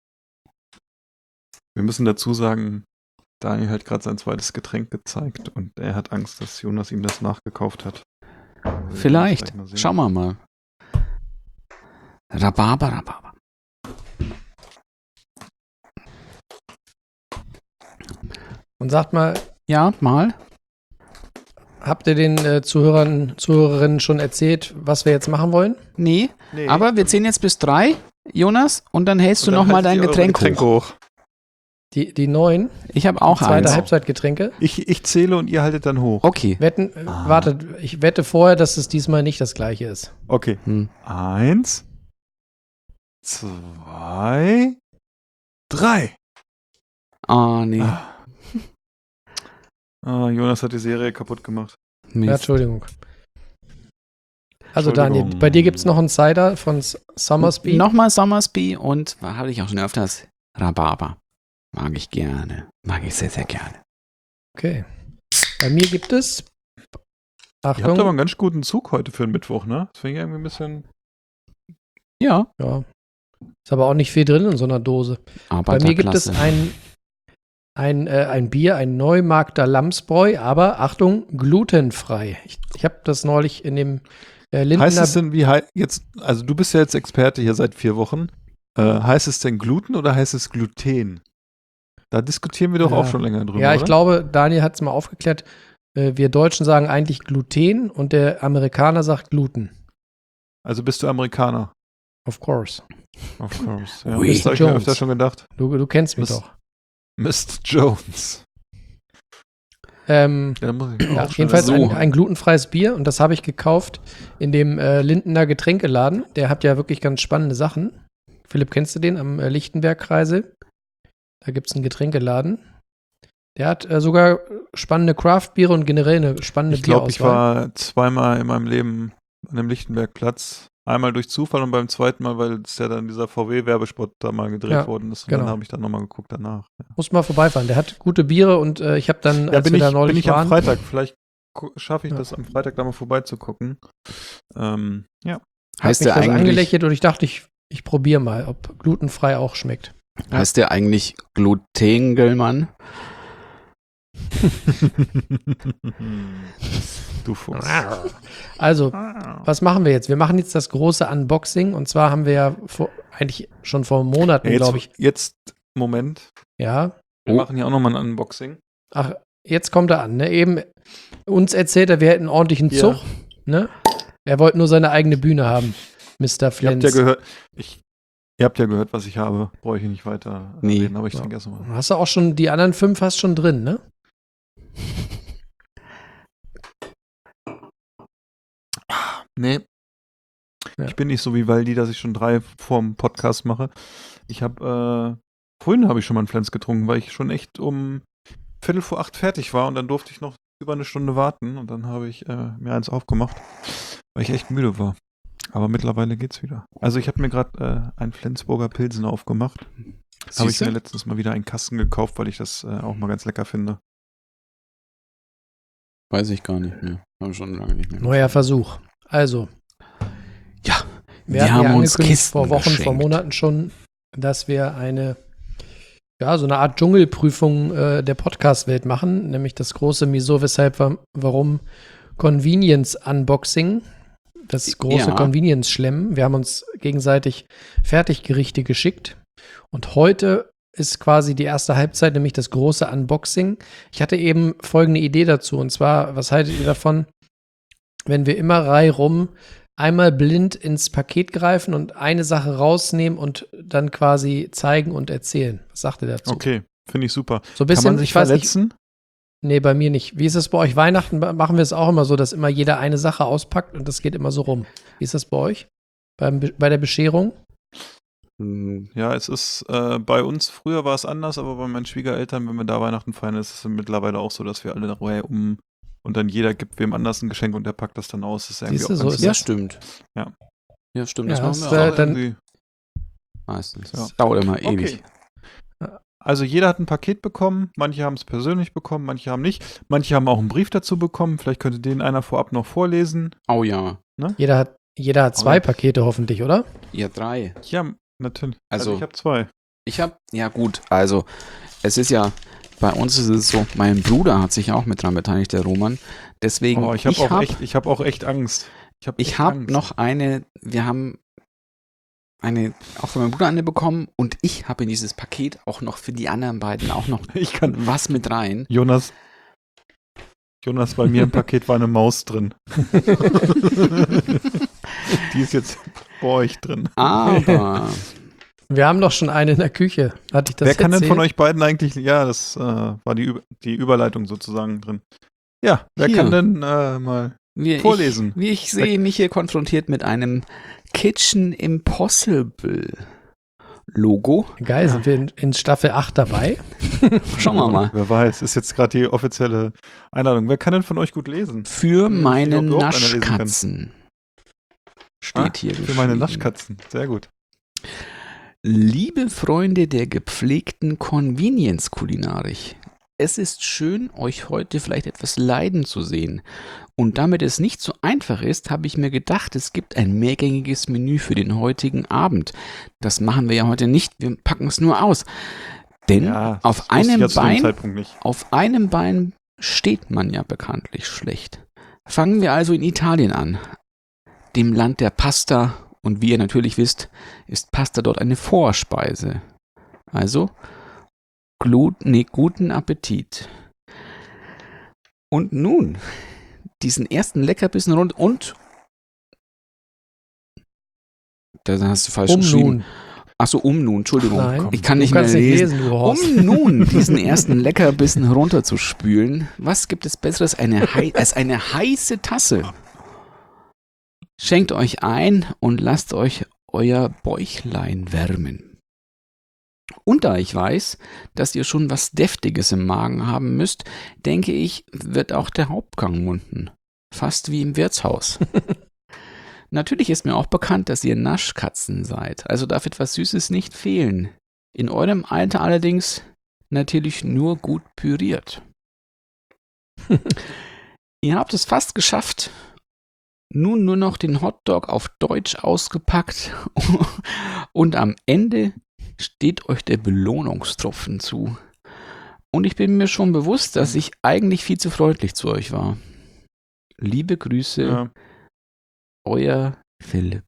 Wir müssen dazu sagen, Daniel hat gerade sein zweites Getränk gezeigt und er hat Angst, dass Jonas ihm das nachgekauft hat. Wir werden das Vielleicht. gleich mal sehen. Schauen wir mal. Rhabarber, Rhabarber. Und sagt mal, Ja, mal. habt ihr den äh, Zuhörern, Zuhörerinnen schon erzählt, was wir jetzt machen wollen? Nee, Nee. aber wir zählen jetzt bis drei, Jonas, und dann hältst Und du dann nochmal haltet dein ihr eure Getränk, Getränke hoch. hoch. Die, die neuen, Ich habe auch zweite eins. Halbzeitgetränke. Ich, ich zähle und ihr haltet dann hoch. Okay. Wetten, äh, Ah. wartet, ich wette vorher, dass es diesmal nicht das gleiche ist. Okay. Hm. Eins, zwei, drei. Ah, nee. Ah. Ah, Jonas hat die Serie kaputt gemacht. Ja, Mist. Entschuldigung. Also Entschuldigung. Daniel, bei dir gibt es noch einen Cider von S- Summersby. Nochmal Summersby und was hatte ich auch schon öfters? Rhabarber. Mag ich gerne. Mag ich sehr, sehr gerne. Okay. Bei mir gibt es, Ihr habt aber Achtung, einen ganz guten Zug heute für den Mittwoch, ne? Das finde ich irgendwie ein bisschen. Ja. ja, ist aber auch nicht viel drin in so einer Dose. Bei mir gibt es Arbeiterklasse. ein, ein, äh, ein Bier, ein Neumarkter Lamsbräu, aber Achtung, glutenfrei. Ich, ich habe das neulich in dem Äh, Lindner, Heißt es denn, wie hei- jetzt, also du bist ja jetzt Experte hier seit vier Wochen. Äh, heißt es denn Gluten oder heißt es Gluten? Da diskutieren wir doch Ja. auch schon länger drüber. ja, ich oder? glaube, Daniel hat es mal aufgeklärt. Äh, wir Deutschen sagen eigentlich Gluten und der Amerikaner sagt Gluten. Also bist du Amerikaner. Of course. Of course. Ja. Ui. Das habe ich mir Jones. öfter schon gedacht. Du, du kennst mich Miss- doch. Mister Jones. Ähm, Ja, da muss ich ja, auch schon jedenfalls so. ein, ein glutenfreies Bier und das habe ich gekauft in dem äh, Lindener Getränkeladen. Der hat ja wirklich ganz spannende Sachen. Philipp, kennst du den am äh, Lichtenberg-Kreisel? Da gibt es einen Getränkeladen. Der hat äh, sogar spannende Craft-Biere und generell eine spannende Ich glaube, ich Bierauswahl. war zweimal in meinem Leben an dem Lichtenbergplatz. Einmal durch Zufall und beim zweiten Mal, weil es ja dann dieser V W-Werbespot da mal gedreht Ja, worden ist. Und genau. dann habe ich dann nochmal geguckt danach. Muss mal vorbeifahren. Der hat gute Biere und äh, ich habe dann, Ja, als bin wir ich, da bin neulich ich am waren, Freitag. Vielleicht gu- schaffe ich Ja. das am Freitag da mal vorbeizugucken. Ähm, ja. hat Heißt mich der das eigentlich, angelächelt und ich dachte, ich, ich probiere mal, ob glutenfrei auch schmeckt. heißt der eigentlich Glutengelmann? Du Fuchs. Also, was machen wir jetzt? Wir machen jetzt das große Unboxing und zwar haben wir ja vor, eigentlich schon vor Monaten, Ja, glaube ich, jetzt, jetzt, Moment. ja. Wir Oh. machen hier auch nochmal ein Unboxing. Ach, jetzt kommt er an, ne? Eben uns erzählt er, wir hätten einen ordentlichen Ja. Zug, ne? Er wollte nur seine eigene Bühne haben, Mister Ihr habt Flens. ja gehört, ich, ihr habt ja gehört, was ich habe. Brauche ich nicht weiter Nee. reden, aber ich Ja. trinke erst mal. Hast du auch schon die anderen fünf hast schon drin, ne? Nee. Ja. Ich bin nicht so wie Waldi, dass ich schon drei vorm Podcast mache. Ich habe, äh, vorhin habe ich schon mal einen Flens getrunken, weil ich schon echt um Viertel vor acht fertig war und dann durfte ich noch über eine Stunde warten und dann habe ich äh, mir eins aufgemacht, weil ich echt müde war. Aber mittlerweile geht's wieder. Also ich habe mir gerade äh, einen Flensburger Pilsen aufgemacht. Habe ich Siehste? mir letztens mal wieder einen Kasten gekauft, weil ich das äh, auch mal ganz lecker finde. Weiß ich gar nicht mehr. Habe schon lange nicht mehr. Neuer Versuch. Also, Ja, wir, wir hatten haben ja uns angekündigt Kisten vor Wochen, geschenkt. vor Monaten schon, dass wir eine, ja, so eine Art Dschungelprüfung äh, der Podcast-Welt machen, nämlich das große Wieso, Weshalb, Wa- Warum Convenience-Unboxing. Das große Ja. Convenience-Schlemmen. Wir haben uns gegenseitig Fertiggerichte geschickt. Und heute ist quasi die erste Halbzeit, nämlich das große Unboxing. Ich hatte eben folgende Idee dazu. Und zwar, was haltet ihr davon, wenn wir immer reihum einmal blind ins Paket greifen und eine Sache rausnehmen und dann quasi zeigen und erzählen? Was sagt ihr dazu? Okay, finde ich super. So ein Kann bisschen, man sich ich weiß nicht, verletzen? nee, bei mir nicht. Wie ist es bei euch? Weihnachten machen wir es auch immer so, dass immer jeder eine Sache auspackt und das geht immer so rum. Wie ist das bei euch? Beim, Be- bei der Bescherung? Hm, Ja, es ist äh, bei uns, früher war es anders, aber bei meinen Schwiegereltern, wenn wir da Weihnachten feiern, ist es mittlerweile auch so, dass wir alle eine um und dann jeder gibt wem anders ein Geschenk und der packt das dann aus. Das ist irgendwie Siehst du, auch so ganz ist Ja, nett. stimmt. Ja. Ja, stimmt. Ja, Das das machen wär- wir auch dann- Irgendwie- meistens. Ja. Das dauert immer ewig. Okay. Also jeder hat ein Paket bekommen, manche haben es persönlich bekommen, manche haben nicht. Manche haben auch einen Brief dazu bekommen, vielleicht könnte den einer vorab noch vorlesen. Oh ja. Jeder hat, jeder hat zwei Aber- Pakete hoffentlich, oder? Ihr drei. Ja, natürlich. Also, Also- ich habe zwei. Ich habe, ja gut, also es ist ja, bei uns ist es so, mein Bruder hat sich auch mit dran beteiligt, der Roman. Deswegen, Oh, ich habe auch, hab, echt- ich hab auch echt Angst. Ich habe ich hab noch eine, wir haben eine, auch von meinem Bruder eine bekommen und ich habe in dieses Paket auch noch für die anderen beiden auch noch Ich kann. was mit rein. Jonas. Jonas, bei mir im Paket war eine Maus drin. Die ist jetzt bei euch drin. Aber Wir haben doch schon eine in der Küche. Hatte ich das Wer kann denn erzählt? von euch beiden eigentlich, ja, das äh, war die, Üb- die Überleitung sozusagen drin. Ja, wer Hier. kann denn äh, mal wie vorlesen? Ich, wie ich sehe mich hier konfrontiert mit einem Kitchen Impossible Logo. Geil, sind wir in, in Staffel acht dabei? Schauen wir mal. Wer weiß, ist jetzt gerade die offizielle Einladung. Wer kann denn von euch gut lesen? Für Hm, meine ob überhaupt einer lesen kann. Naschkatzen. Steht Ah, hier Für meine geschrieben. Naschkatzen. Sehr gut. Liebe Freunde der gepflegten Convenience-Kulinarik, es ist schön, euch heute vielleicht etwas leiden zu sehen. Und damit es nicht so einfach ist, habe ich mir gedacht, es gibt ein mehrgängiges Menü für den heutigen Abend. Das machen wir ja heute nicht, wir packen es nur aus. Denn Ja, auf das wusste ich einem ja zu dem Bein Zeitpunkt nicht. Auf einem Bein steht man ja bekanntlich schlecht. Fangen wir also in Italien an. dem Land der Pasta. Und wie ihr natürlich wisst, ist Pasta dort eine Vorspeise. Also, glut, nee, guten Appetit. Und nun, diesen ersten Leckerbissen rund und da hast du falsch Um geschrieben. nun. Achso, um nun, Entschuldigung. Nein, ich kann du nicht mehr kannst lesen. nicht lesen, du Horst. Um nun diesen ersten Leckerbissen runterzuspülen, was gibt es Besseres eine hei- als eine heiße Tasse? Schenkt euch ein und lasst euch euer Bäuchlein wärmen. Und da ich weiß, dass ihr schon was Deftiges im Magen haben müsst, denke ich, wird auch der Hauptgang munden. Fast wie im Wirtshaus. Natürlich ist mir auch bekannt, dass ihr Naschkatzen seid, also darf etwas Süßes nicht fehlen. In eurem Alter allerdings natürlich nur gut püriert. Ihr habt es fast geschafft. Nun nur noch den Hotdog auf Deutsch ausgepackt und am Ende steht euch der Belohnungstropfen zu. Und ich bin mir schon bewusst, dass ich eigentlich viel zu freundlich zu euch war. Liebe Grüße, Ja. euer Philipp.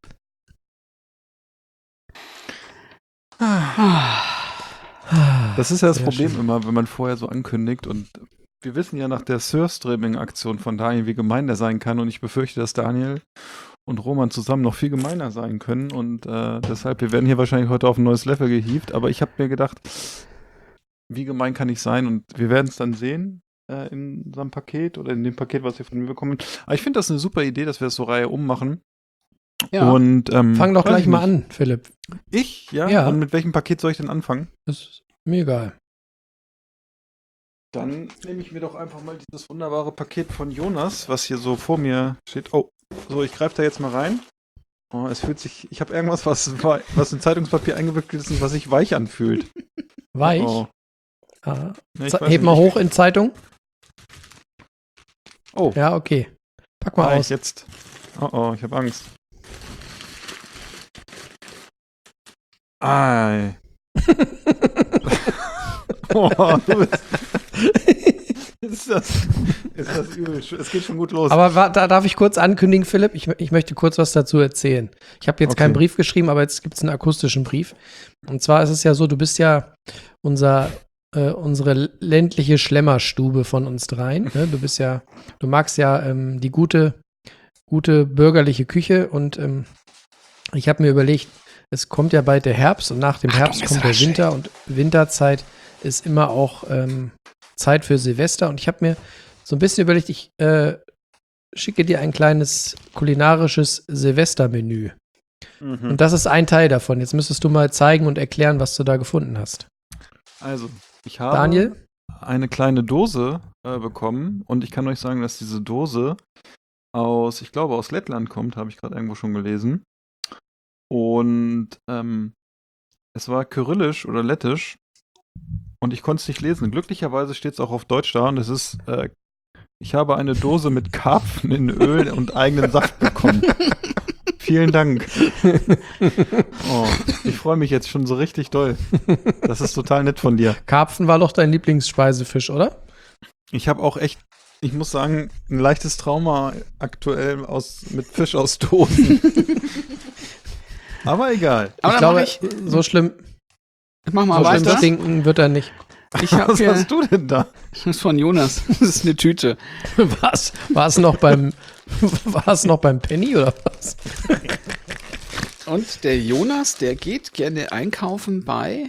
Ah. Das ist ja das Sehr Problem schön. immer, wenn man vorher so ankündigt und wir wissen ja nach der Surstreaming-Aktion von Daniel, wie gemein der sein kann und ich befürchte, dass Daniel und Roman zusammen noch viel gemeiner sein können und äh, deshalb, wir werden hier wahrscheinlich heute auf ein neues Level gehievt, aber ich habe mir gedacht, wie gemein kann ich sein und wir werden es dann sehen äh, in unserem Paket oder in dem Paket, was wir von mir bekommen. Aber ich finde das eine super Idee, dass wir es so Reihe ummachen. Ja. Und, ähm, Fang doch weiß gleich ich mal nicht. an, Philipp. Ich? Ja? Ja. Und mit welchem Paket soll ich denn anfangen? Das ist mir egal. Dann nehme ich mir doch einfach mal dieses wunderbare Paket von Jonas, was hier so vor mir steht. Oh, so, ich greife da jetzt mal rein. Oh, es fühlt sich, ich habe irgendwas, was, was in Zeitungspapier eingewickelt ist und was sich weich anfühlt. Weich. Oh, Ah. ja, ich Ze- weiß Heb mal nicht. hoch in Zeitung. Oh, Ja, okay. Pack mal ah, ich aus. jetzt. Oh, oh, ich habe Angst. Ei. Oh, du bist, ist das, ist das übel. Es geht schon gut los. Aber wa- da darf ich kurz ankündigen, Philipp, ich, ich möchte kurz was dazu erzählen. Ich habe jetzt Okay. keinen Brief geschrieben, aber jetzt gibt es einen akustischen Brief. Und zwar ist es ja so, du bist ja unser, äh, unsere ländliche Schlemmerstube von uns dreien. Ne? Du bist ja, du magst ja ähm, die gute, gute bürgerliche Küche und ähm, ich habe mir überlegt, es kommt ja bald der Herbst und nach dem Achtung, Herbst es kommt der raschelt. Winter und Winterzeit ist immer auch ähm, Zeit für Silvester und ich habe mir so ein bisschen überlegt, ich äh, schicke dir ein kleines kulinarisches Silvestermenü. Mhm. Und das ist ein Teil davon. Jetzt müsstest du mal zeigen und erklären, was du da gefunden hast. Also, ich habe Daniel? eine kleine Dose äh, bekommen und ich kann euch sagen, dass diese Dose aus, ich glaube, aus Lettland kommt, habe ich gerade irgendwo schon gelesen. Und ähm, es war kyrillisch oder lettisch und ich konnte es nicht lesen. Glücklicherweise steht es auch auf Deutsch da und es ist, äh, ich habe eine Dose mit Karpfen in Öl und eigenen Saft bekommen. Vielen Dank. Oh, ich freue mich jetzt schon so richtig doll. Das ist total nett von dir. Karpfen war doch dein Lieblingssspeisefisch, oder? Ich habe auch echt, ich muss sagen, ein leichtes Trauma aktuell aus, mit Fisch aus Dosen. Aber egal. Aber ich dann glaube, mach ich, so schlimm, ich mach mal so schlimm weiter. stinken wird er nicht. Ich habe Was hier, hast du denn da? das ist von Jonas, das ist eine Tüte. Was? War es noch beim war es noch beim Penny oder was? Und der Jonas, der geht gerne einkaufen bei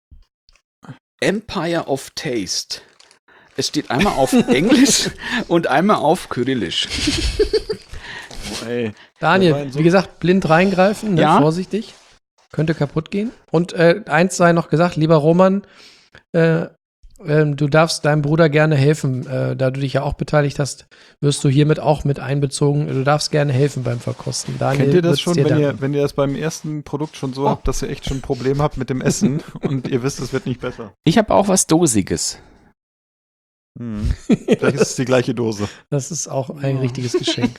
Empire of Taste. Es steht einmal auf Englisch und einmal auf Kyrillisch. Oh, ey. Der Daniel, war in so- wie gesagt, blind reingreifen, ne? Ja. Vorsichtig. Könnte kaputt gehen. Und äh, eins sei noch gesagt, lieber Roman, äh, ähm, du darfst deinem Bruder gerne helfen. Äh, da du dich ja auch beteiligt hast, wirst du hiermit auch mit einbezogen. Du darfst gerne helfen beim Verkosten. Daniel, Kennt ihr das wird's schon, dir wenn ihr, danken. wenn ihr das beim ersten Produkt schon so Oh. habt, dass ihr echt schon ein Problem habt mit dem Essen und ihr wisst, es wird nicht besser? Ich habe auch was Dosiges. Hm. Vielleicht ist es die gleiche Dose. Das ist auch ein Oh. richtiges Geschenk.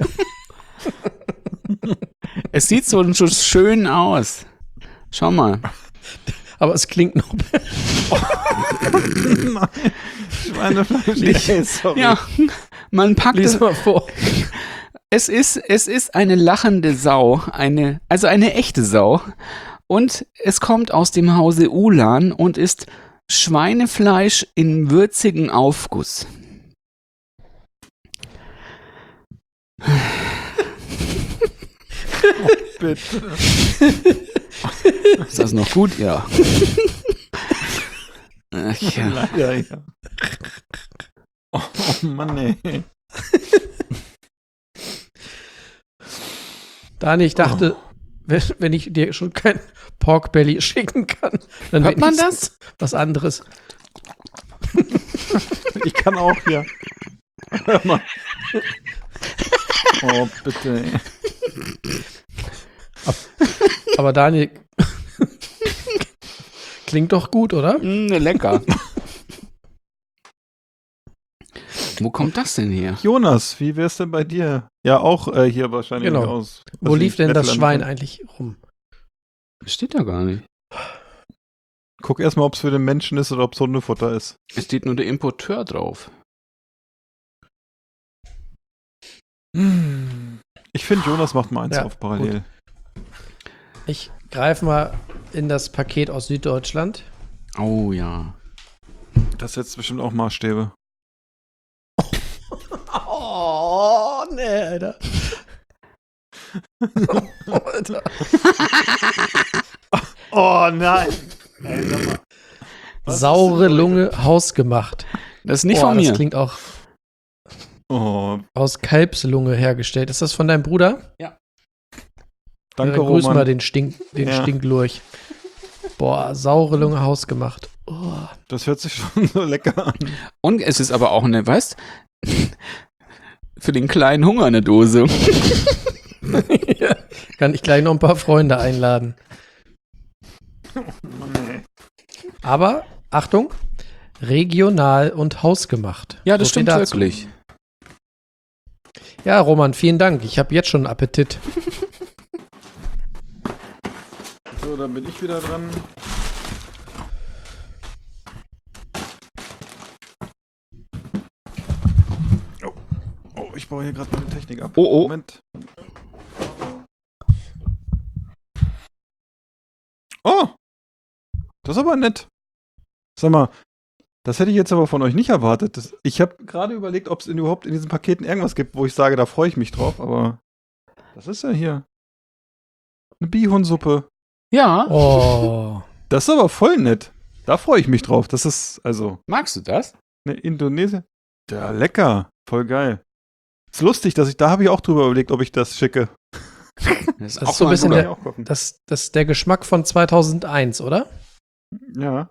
Es sieht so, so schön aus. Schau mal. Aber es klingt noch. Nein, Schweinefleisch. Ich- Ey, sorry. Ja, man packt Lies es, mal vor. Es ist, es ist eine lachende Sau, eine, also eine echte Sau. Und es kommt aus dem Hause Ulan und ist Schweinefleisch in würzigen Aufguss. Bitte. Ist das noch gut? Ja. Ach ja. Leider, ja. Oh Mann, ey. Dani, ich dachte, wenn, wenn ich dir schon kein Pork Belly schicken kann, dann Hört man wenigstens was anderes. Ich kann auch hier. Hör mal. Oh, bitte, ey. Aber Daniel, klingt doch gut, oder? Mm, lecker. Wo kommt das denn her? Jonas, wie wär's denn bei dir? Ja, auch äh, hier wahrscheinlich Genau. aus. Wo lief denn das Westland. Schwein eigentlich rum? Steht da gar nicht. Guck erstmal, ob es für den Menschen ist oder ob es Hundefutter ist. Es steht nur der Importeur drauf. Ich finde, Jonas macht mal eins Ja, auf parallel. Ich greife mal in das Paket aus Süddeutschland. Oh ja. Das setzt bestimmt auch Maßstäbe. Oh, nee, Alter. Alter. Oh nein! Ey, sag mal. Was Saure ist denn Lunge, hausgemacht. Das ist nicht Boah, von mir. Das klingt auch Oh, aus Kalbslunge hergestellt. Ist das von deinem Bruder? danke, Dann grüß Roman. mal den, Stink, den Ja. Stinklurch. Boah, saure Lunge hausgemacht. Oh. Das hört sich schon so lecker an. Und es ist aber auch eine, weißt für den kleinen Hunger eine Dose. Ja, kann ich gleich noch ein paar Freunde einladen. Aber, Achtung, regional und hausgemacht. Ja, das So viel stimmt dazu. wirklich. Ja, Roman, vielen Dank. Ich habe jetzt schon Appetit. So, dann bin ich wieder dran. Oh, oh ich baue hier gerade meine Technik ab. Oh, oh. Moment. Oh! Das ist aber nett. Sag mal, das hätte ich jetzt aber von euch nicht erwartet. Das, ich habe gerade überlegt, ob es überhaupt in diesen Paketen irgendwas gibt, wo ich sage, da freue ich mich drauf, aber das ist ja hier. Eine Bihunsuppe. Ja. Oh. Das ist aber voll nett. Da freue ich mich drauf. Das ist, also, Magst du das? eine Indonesien. Ja, lecker. Voll geil. Ist lustig, dass ich, da habe ich auch drüber überlegt, ob ich das schicke. Das Das ist so ein bisschen Bruder. der, auch gucken. das, das ist der Geschmack von zweitausendeins, oder? Ja,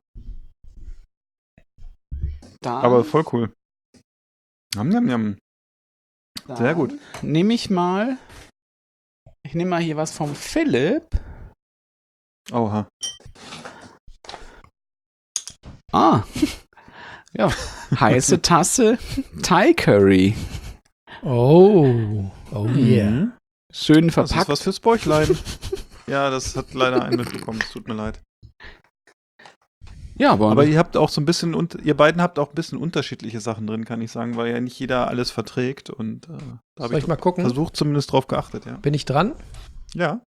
Da, aber voll cool. Nam, nam, nam. da Sehr gut. Nehme ich mal. Ich nehme mal hier was vom Philipp. Oha. Ah. Ja. Heiße Tasse Thai Curry. Oh. Oh yeah. Mhm. Schön Das ist verpackt. was fürs Bäuchlein. Ja, das hat leider einen mitbekommen. Es tut mir leid. Ja, aber, Aber ihr habt auch so ein bisschen, und ihr beiden habt auch ein bisschen unterschiedliche Sachen drin, kann ich sagen, weil ja nicht jeder alles verträgt. Und äh, da habe Soll ich ich mal gucken? versucht, zumindest drauf geachtet, ja. Bin ich dran? Ja.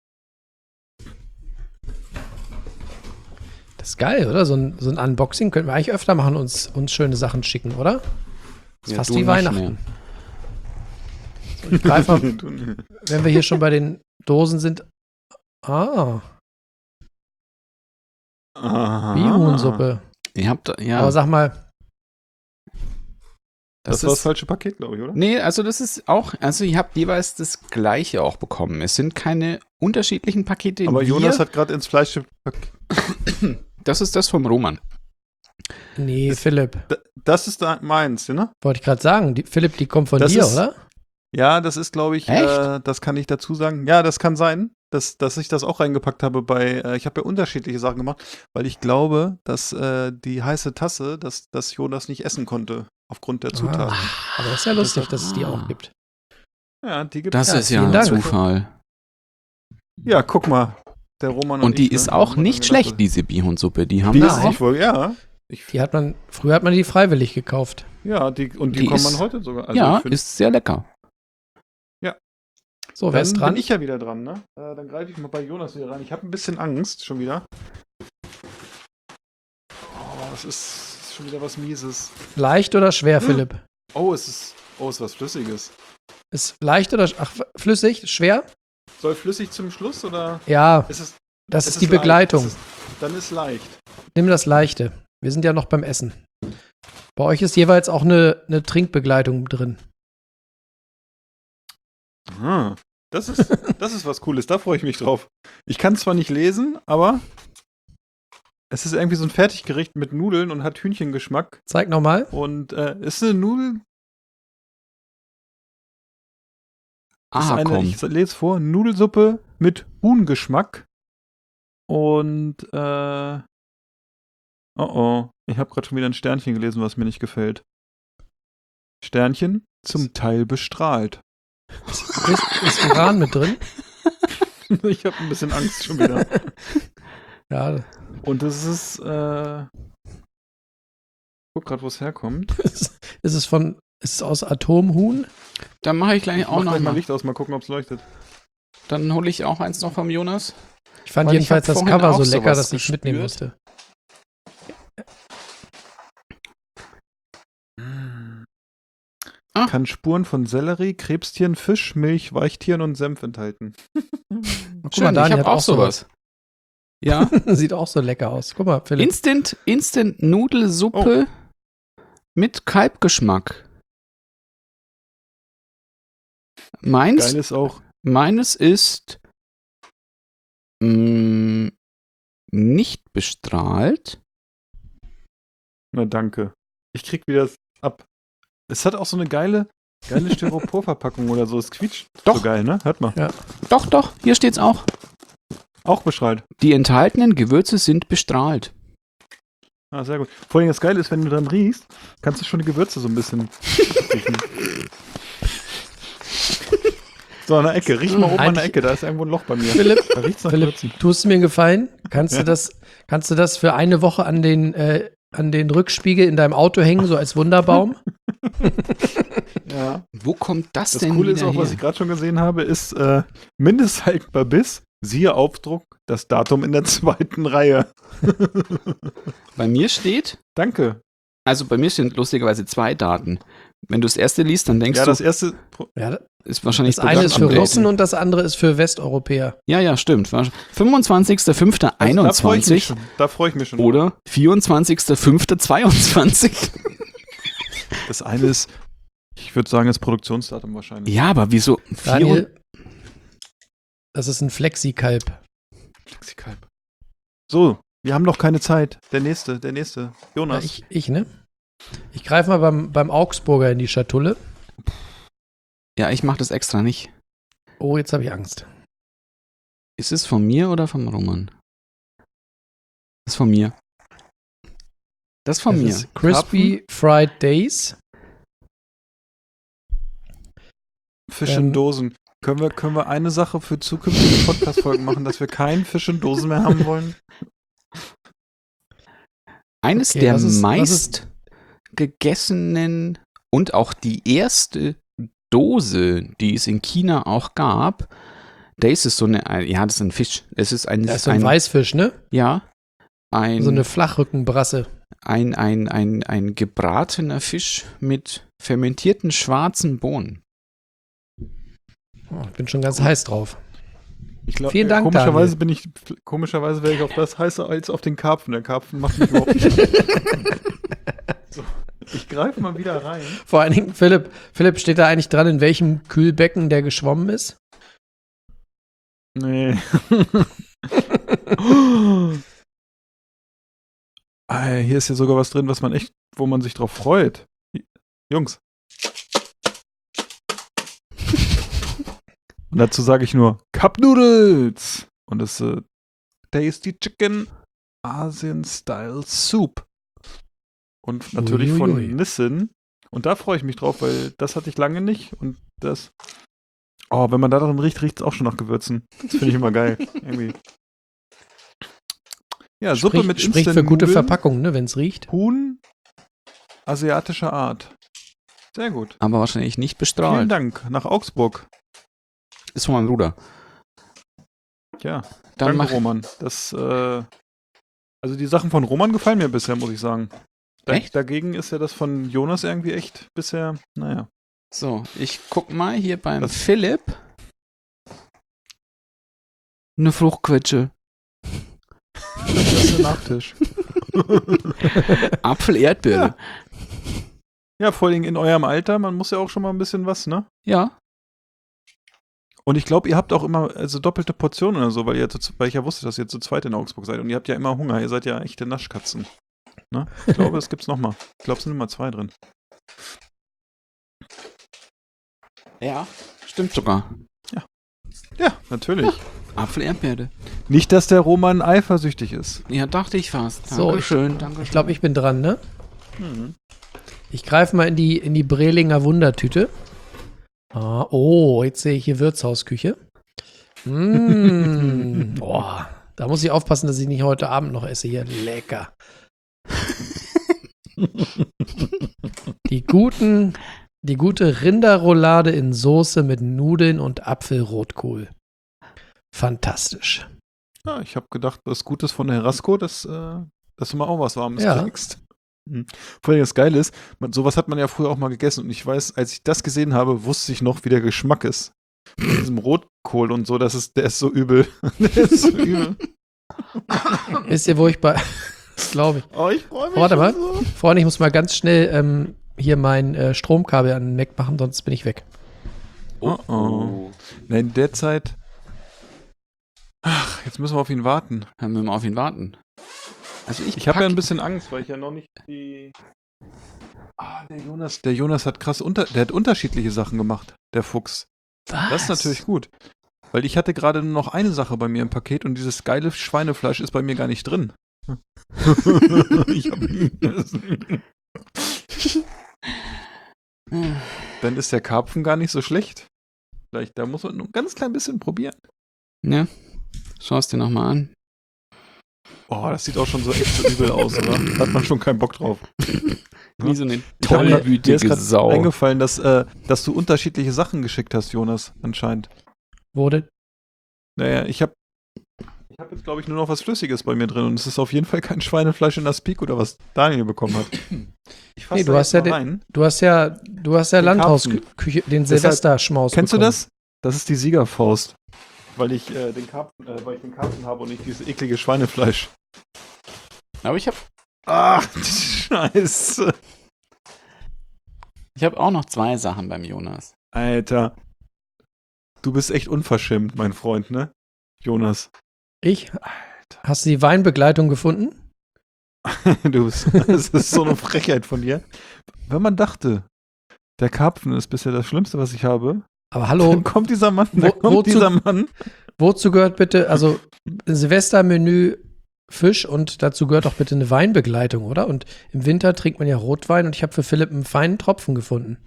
Das ist geil, oder? So ein, so ein Unboxing könnten wir eigentlich öfter machen, uns, uns schöne Sachen schicken, oder? Das ist Ja, fast du wie nicht Weihnachten. So, ich greife mal, wenn wir hier schon bei den Dosen sind. Ah, Aha. Bihuhnsuppe. ihr habt, ja. Aber sag mal, Das, das war das ist, falsche Paket, glaube ich, oder? nee, also das ist auch, also ihr habt jeweils das gleiche auch bekommen. Es sind keine unterschiedlichen Pakete. Aber Wir- Jonas hat gerade ins Fleisch. Das ist das vom Roman. nee, Das- Philipp, Das ist da meins, ne? wollte ich gerade sagen. Die, Philipp, die kommt von Das dir, ist- oder? Ja, das ist, glaube ich, Echt? äh, das kann ich dazu sagen. Ja, das kann sein, dass, dass ich das auch reingepackt habe bei, äh, ich habe ja unterschiedliche Sachen gemacht, weil ich glaube, dass äh, die heiße Tasse, dass, dass Jonas nicht essen konnte, aufgrund der Zutaten. Ah, aber das ist ja lustig, dass es die auch gibt. Ja, die gibt Das Ja, ist ja vielen ein Dank. Zufall. Ja, guck mal. Der Roman und, Und die ich, ist ne, auch haben wir nicht dann gedacht, schlecht, diese Bihuhnsuppe. Die haben Die wir ist auch. nicht wohl, ja. Ich, Die hat man, früher hat man die freiwillig gekauft. ja, die, und die, Die kann ist- man heute sogar. Also ja, ich find- ist sehr lecker. So, wer Dann ist dran? bin ich ja wieder dran, ne? Äh, dann greife ich mal bei Jonas wieder rein. Ich habe ein bisschen Angst schon wieder. Oh, es ist, ist schon wieder was Mieses. Leicht oder schwer, Philipp? Oh, es ist, oh, es ist was Flüssiges. Ist leicht oder sch- ach, flüssig? Schwer? Soll flüssig zum Schluss oder Ja, ist es? das es ist die leicht? Begleitung. Es ist, dann ist leicht. Nimm das Leichte. Wir sind ja noch beim Essen. Bei euch ist jeweils auch eine, eine Trinkbegleitung drin. Aha. Das ist, das ist was Cooles, da freue ich mich drauf. Ich kann zwar nicht lesen, aber es ist irgendwie so ein Fertiggericht mit Nudeln und hat Hühnchengeschmack. Zeig nochmal. Und äh, ist eine Nudel. Ist Ah, eine, komm. ich lese vor, Nudelsuppe mit Huhngeschmack. Und äh, oh oh, ich habe gerade schon wieder ein Sternchen gelesen, was mir nicht gefällt. Sternchen zum Teil bestrahlt. Ist, ist Uran mit drin? Ich habe ein bisschen Angst schon wieder. Ja. Und das ist, äh, guck gerade, wo es herkommt. Ist es von, ist es aus Atomhuhn? Dann mache ich gleich Ich auch mach noch gleich mal mal. Licht aus, mal gucken, ob es leuchtet. Dann hole ich auch eins noch vom Jonas. Ich fand Weil ich jedenfalls hab das vorhin Cover auch so lecker, sowas dass ich mitnehmen gespürt. musste. Ah. Kann Spuren von Sellerie, Krebstieren, Fisch, Milch, Weichtieren und Senf enthalten. Guck Schön, Daniel ich habe hat auch sowas. Ja. Sieht auch so lecker aus. Guck mal, Philipp. Instant, Instant Nudelsuppe mit Kalbgeschmack. Meins, Geil ist auch, meines ist mh, nicht bestrahlt. na danke. Ich krieg wieder das ab. Es hat auch so eine geile, geile Styroporverpackung oder so. Es quietscht Doch. so geil, ne? Hört mal. Doch, doch, hier steht's auch. Auch bestrahlt. Die enthaltenen Gewürze sind bestrahlt. Ah, sehr gut. Vor allem das Geile ist, wenn du dran riechst, kannst du schon die Gewürze so ein bisschen riechen. So, an der Ecke. Riech mal oben an der Ecke. Da ist irgendwo ein Loch bei mir. Philipp, Da riecht's nach Philipp, Gewürzen. tust du mir einen Gefallen? Kannst Ja. du das, kannst du das für eine Woche an den, äh, an den Rückspiegel in deinem Auto hängen, so als Wunderbaum? Ja. Wo kommt das, Das denn Coole ist wieder auch, was her? ich gerade schon gesehen habe, ist äh, mindesthaltbar bis, siehe Aufdruck, das Datum in der zweiten Reihe. Bei mir steht, Danke. also bei mir stehen lustigerweise zwei Daten. Wenn du das erste liest, dann denkst Ja, das du, erste. Ja, ist wahrscheinlich das eine ist für Programmupdate. Russen und das andere ist für Westeuropäer. Ja, ja, stimmt. fünfundzwanzigster fünfter Da freue ich mich einundzwanzig schon. Da freue ich mich schon. oder vierundzwanzigster fünfter zweiundzwanzig. Das eine ist, ich würde sagen, das Produktionsdatum wahrscheinlich. Ja, aber wieso? Daniel, das ist ein Flexikalb. Flexikalb. So, wir haben noch keine Zeit. Der nächste, der nächste. Ja, Jonas. ich, ich, ne? Ich greife mal beim, beim Augsburger in die Schatulle. Ja, ich mache das extra nicht. Oh, jetzt habe ich Angst. Ist es von mir oder vom Roman? Das ist von mir. Das ist von Das mir. ist Crispy Fried Days. Fisch ähm, in Dosen. Können wir, können wir eine Sache für zukünftige Podcast-Folgen machen, dass wir keinen Fisch in Dosen mehr haben wollen? Eines Okay, der was ist- was meist gegessenen und auch die erste Dose, die es in China auch gab, da ist es so eine, ja, das ist ein Fisch. Es ist ein, Das ist so ein Weißfisch, ne? ja, ein, So eine Flachrückenbrasse. ein, ein, ein, ein gebratener Fisch mit fermentierten schwarzen Bohnen. Oh, ich bin schon ganz heiß drauf. Ich glaub, Vielen äh, Dank, Komischerweise Daniel. bin ich, komischerweise wäre ich auf das heißer als auf den Karpfen. Der Karpfen macht mich überhaupt nicht an. So, ich greife mal wieder rein. Vor allen Dingen, Philipp, Philipp, steht da eigentlich dran, in welchem Kühlbecken der geschwommen ist? Nee. Ah, hier ist ja sogar was drin, was man echt, wo man sich drauf freut. Jungs. Und dazu sage ich nur Cup Noodles. Und es ist äh, Tasty Chicken Asian Style Soup. Und natürlich Uiuiui. von Nissin. Und da freue ich mich drauf, weil das hatte ich lange nicht. Und das. Oh, wenn man da drin riecht, riecht es auch schon nach Gewürzen. Das finde ich immer geil. Irgendwie. Ja, Suppe Sprich, mit spricht für gute Instant-Nudeln. Verpackung, ne, wenn es riecht. Huhn asiatischer Art. Sehr gut. Aber wahrscheinlich nicht Vielen bestrahlt. Dank. Nach Augsburg. ist von meinem Bruder. Ja, Dann danke mach, Roman. Das, äh, also die Sachen von Roman gefallen mir bisher, muss ich sagen. Da, Echt? Dagegen ist ja das von Jonas irgendwie echt bisher, naja. So, ich guck mal hier beim Das- Philipp. Eine Fruchtquetsche. Das ist der Nachtisch. Apfel, Erdbeere. Ja, vor allem in eurem Alter, man muss ja auch schon mal ein bisschen was, ne? Ja. Und ich glaube, ihr habt auch immer also doppelte Portionen oder so, weil ihr zu, weil ich ja wusste, dass ihr zu zweit in Augsburg seid und ihr habt ja immer Hunger, ihr seid ja echte Naschkatzen. Ne? Ich glaube, das gibt's nochmal. Ich glaube, es sind immer zwei drin. Ja, stimmt sogar. Ja, natürlich. Apfel, Erdbeere. Nicht, dass der Roman eifersüchtig ist. Ja, dachte ich fast. So, Dankeschön, danke. Ich glaube, ich bin dran, ne? Mhm. Ich greife mal in die, in die Brelinger Wundertüte. Ah, oh, jetzt sehe ich hier Wirtshausküche. Mmh. Boah, da muss ich aufpassen, dass ich nicht heute Abend noch esse hier. Lecker. Die guten, die gute Rinderroulade in Soße mit Nudeln und Apfelrotkohl. Fantastisch. Ja, ich habe gedacht, was Gutes von Herasco, dass, äh, dass du mal auch was Warmes Ja. kriegst. Mhm. Vor allem das Geile ist, man, sowas hat man ja früher auch mal gegessen und ich weiß, als ich das gesehen habe, wusste ich noch, wie der Geschmack ist. Mit diesem Rotkohl und so, das ist, der ist so übel. Der ist so übel. Wisst ihr, wo ich bei. Das glaube ich. Oh, ich freue mich. Warte schon mal. So. Freunde, ich muss mal ganz schnell ähm, hier mein äh, Stromkabel an den Mac machen, sonst bin ich weg. Oh, oh. Na, in der Zeit. Ach, jetzt müssen wir auf ihn warten. Haben wir mal auf ihn warten. Also ich, Ich habe pack- ja ein bisschen Angst, weil ich ja noch nicht die. Ah, der Jonas, der Jonas hat krass unter, der hat unterschiedliche Sachen gemacht, der Fuchs. Was? Das ist natürlich gut. Weil ich hatte gerade nur noch eine Sache bei mir im Paket und dieses geile Schweinefleisch ist bei mir gar nicht drin. ich hab Dann ist der Karpfen gar nicht so schlecht. Vielleicht, da muss man nur ein ganz klein bisschen probieren. Ja. Schau es dir nochmal an. Oh, das sieht auch schon so echt so übel aus, oder? Da hat man schon keinen Bock drauf. Wie so eine Ich hab mir- Mir ist tollwütige gerade Sau. eingefallen, dass, äh, dass du unterschiedliche Sachen geschickt hast, Jonas, anscheinend. Wurde. Naja, ich habe ich hab jetzt, glaube ich, nur noch was Flüssiges bei mir drin und es ist auf jeden Fall kein Schweinefleisch in das Peak oder was Daniel bekommen hat. Ich fass Nee, du da hast jetzt ja mal den- rein. Du hast ja, du hast ja Den Landhausküche, den Deshalb- Silvesterschmaus. Kennst du bekommen. das? Das ist die Siegerfaust. Weil ich, äh, den Karpfen, äh, weil ich den Karpfen habe und nicht dieses eklige Schweinefleisch. Aber ich habe Ah, Scheiße. ich hab auch noch zwei Sachen beim Jonas. Alter. Du bist echt unverschämt, mein Freund, ne? Jonas. Ich? Hast du die Weinbegleitung gefunden? Du bist, das ist so eine Frechheit von dir. Wenn man dachte, der Karpfen ist bisher das Schlimmste, was ich habe, Aber hallo, dann kommt dieser Mann, Wo- da kommt wozu- dieser Mann. wozu gehört bitte, also Silvestermenü Fisch und dazu gehört auch bitte eine Weinbegleitung, oder? Und im Winter trinkt man ja Rotwein und ich habe für Philipp einen feinen Tropfen gefunden.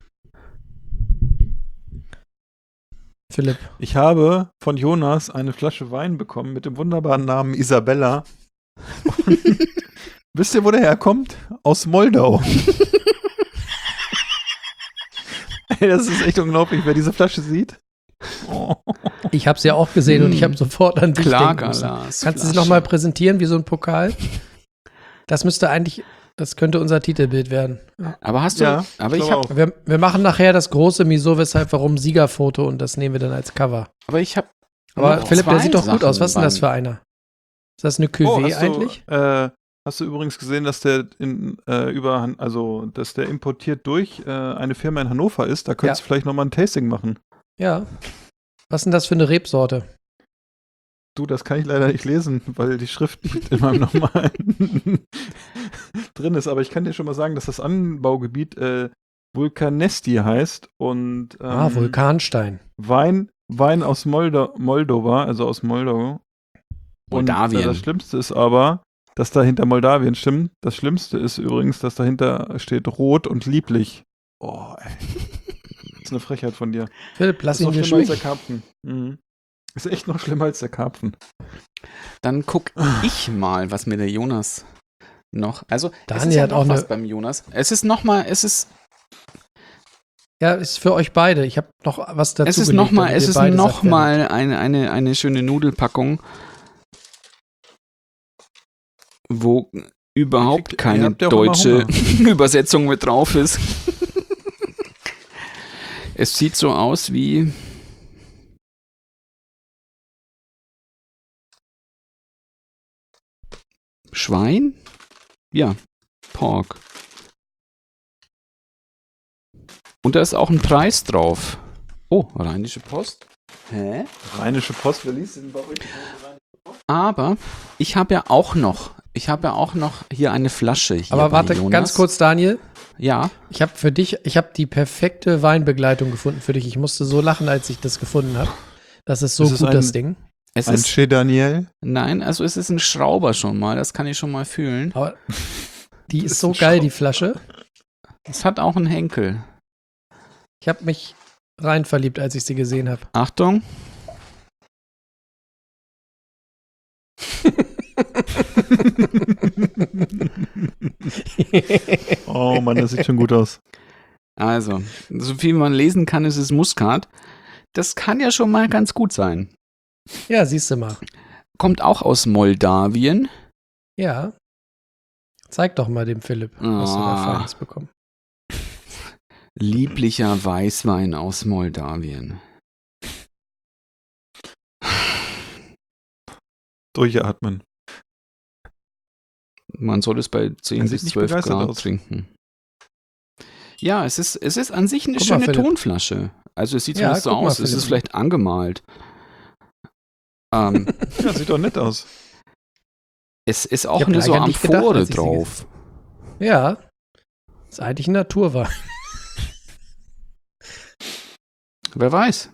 Philipp. Ich habe von Jonas eine Flasche Wein bekommen mit dem wunderbaren Namen Isabella. Und wisst ihr, wo der herkommt? Aus Moldau. Ey, das ist echt unglaublich, wer diese Flasche sieht. Oh. Ich habe sie ja auch gesehen und ich habe sofort an dich Klar, denken müssen. Galas. Kannst du sie nochmal präsentieren wie so ein Pokal? Das müsste eigentlich, das könnte unser Titelbild werden. Aber hast du, Ja, aber ich glaube habe, auch. Wir, wir machen nachher das große Wieso, Weshalb, Warum Siegerfoto und das nehmen wir dann als Cover. aber ich habe Aber noch Philipp, der zwei sieht doch gut Sachen aus. Was ist denn das beim- für einer? Ist das eine Oh, Cuvée hast du, eigentlich? Äh, hast du übrigens gesehen, dass der in, äh, über, Han- also, dass der importiert durch äh, eine Firma in Hannover ist? Da könntest Ja. du vielleicht nochmal ein Tasting machen. Ja. Was ist denn das für eine Rebsorte? Du, das kann ich leider nicht lesen, weil die Schrift nicht in meinem normalen drin ist. Aber ich kann dir schon mal sagen, dass das Anbaugebiet äh, Vulkanesti heißt und ähm, ah, Vulkanstein. Wein, Wein aus Moldo Moldova, also aus Moldau. Und Moldawien. äh, das Schlimmste ist aber, dass da hinter Moldawien stimmt. Das Schlimmste ist übrigens, dass dahinter steht rot und lieblich. Oh, ey. Das ist eine Frechheit von dir. Philipp, lass ist ihn noch mir schlimmer als der schmecken. Karpfen. Mhm. Ist echt noch schlimmer als der Karpfen. Dann guck ich mal, was mir der Jonas noch. Also, es Daniel ist ja hat noch auch was eine- beim Jonas. Es ist noch mal, es ist, Ja, ist für euch beide. Ich habe noch was dazu Es ist gelegt, nochmal, damit es ihr ist beide sagt, nochmal eine, eine, eine schöne Nudelpackung, wo überhaupt Ihr keine habt ja auch immer deutsche Hunger. Übersetzung mit drauf ist. Es sieht so aus wie Schwein? Ja, Pork. Und da ist auch ein Preis drauf. Oh, Rheinische Post. Hä? Rheinische Post, wer liest denn bei euch? Aber ich habe ja auch noch, ich habe ja auch noch hier eine Flasche. Hier Aber bei warte, Jonas. ganz kurz, Daniel. Ja. Ich habe für dich, ich habe die perfekte Weinbegleitung gefunden für dich. Ich musste so lachen, als ich das gefunden habe. Das ist so Ist es gut, ein- das Ding. Es Ein ist, Che Daniel. nein, also es ist ein Schrauber schon mal, das kann ich schon mal fühlen. Aber die Das ist ist so ein geil, die Schrauber. Flasche. Es hat auch einen Henkel. Ich habe mich rein verliebt, als ich sie gesehen habe. Achtung. Oh Mann, das sieht schon gut aus. Also, so viel man lesen kann, ist es Muskat. Das kann ja schon mal ganz gut sein. Ja, siehst du mal. Kommt auch aus Moldawien. Ja. Zeig doch mal dem Philipp, was du da Ah. Feines bekommen. Lieblicher Weißwein aus Moldawien. Durchatmen. Man soll es bei Er zehn sieht bis nicht zwölf begeistert Grad aus. trinken. Ja, es ist, es ist an sich eine Guck mal, schöne Philipp. Tonflasche. Also es sieht Ja, zumindest so guck mal, aus. Es Philipp. ist vielleicht angemalt. Ähm, Ja, sieht doch nett aus. es ist Ich auch hab eine so lange nicht gedacht, Amphore als ich sie drauf. Ja. Ist eigentlich ein Naturwein. Wer weiß.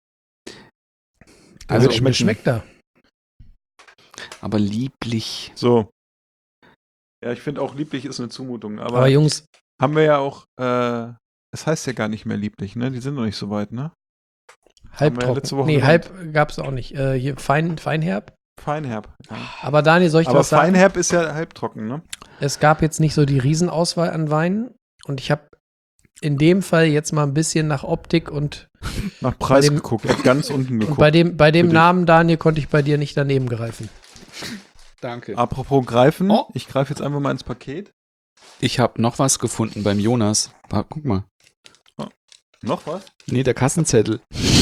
Also Also, schmeckt- schmeckt da. aber lieblich. So. Ja, ich finde auch lieblich ist eine Zumutung. Aber, Aber Jungs, haben wir ja auch, äh, es heißt ja gar nicht mehr lieblich, ne? Die sind noch nicht so weit, ne? Haben wir ja letzte halbtrocken. Woche Nee, gelernt. halb gab's auch nicht. Äh, hier fein, feinherb. Feinherb. Ja. Aber Daniel, soll ich dir Aber was sagen? Feinherb ist ja halbtrocken, ne? Es gab jetzt nicht so die Riesenauswahl an Weinen. Und ich habe in dem Fall jetzt mal ein bisschen nach Optik und, Nach Preis dem- geguckt, ganz unten und geguckt. bei dem, bei dem Für dich. Namen, Daniel, konnte ich bei dir nicht daneben greifen. Danke. Apropos greifen, Oh. ich greife jetzt einfach mal ins Paket. Ich habe noch was gefunden beim Jonas. Wa- Guck mal. Noch was? Nee, der Kassenzettel.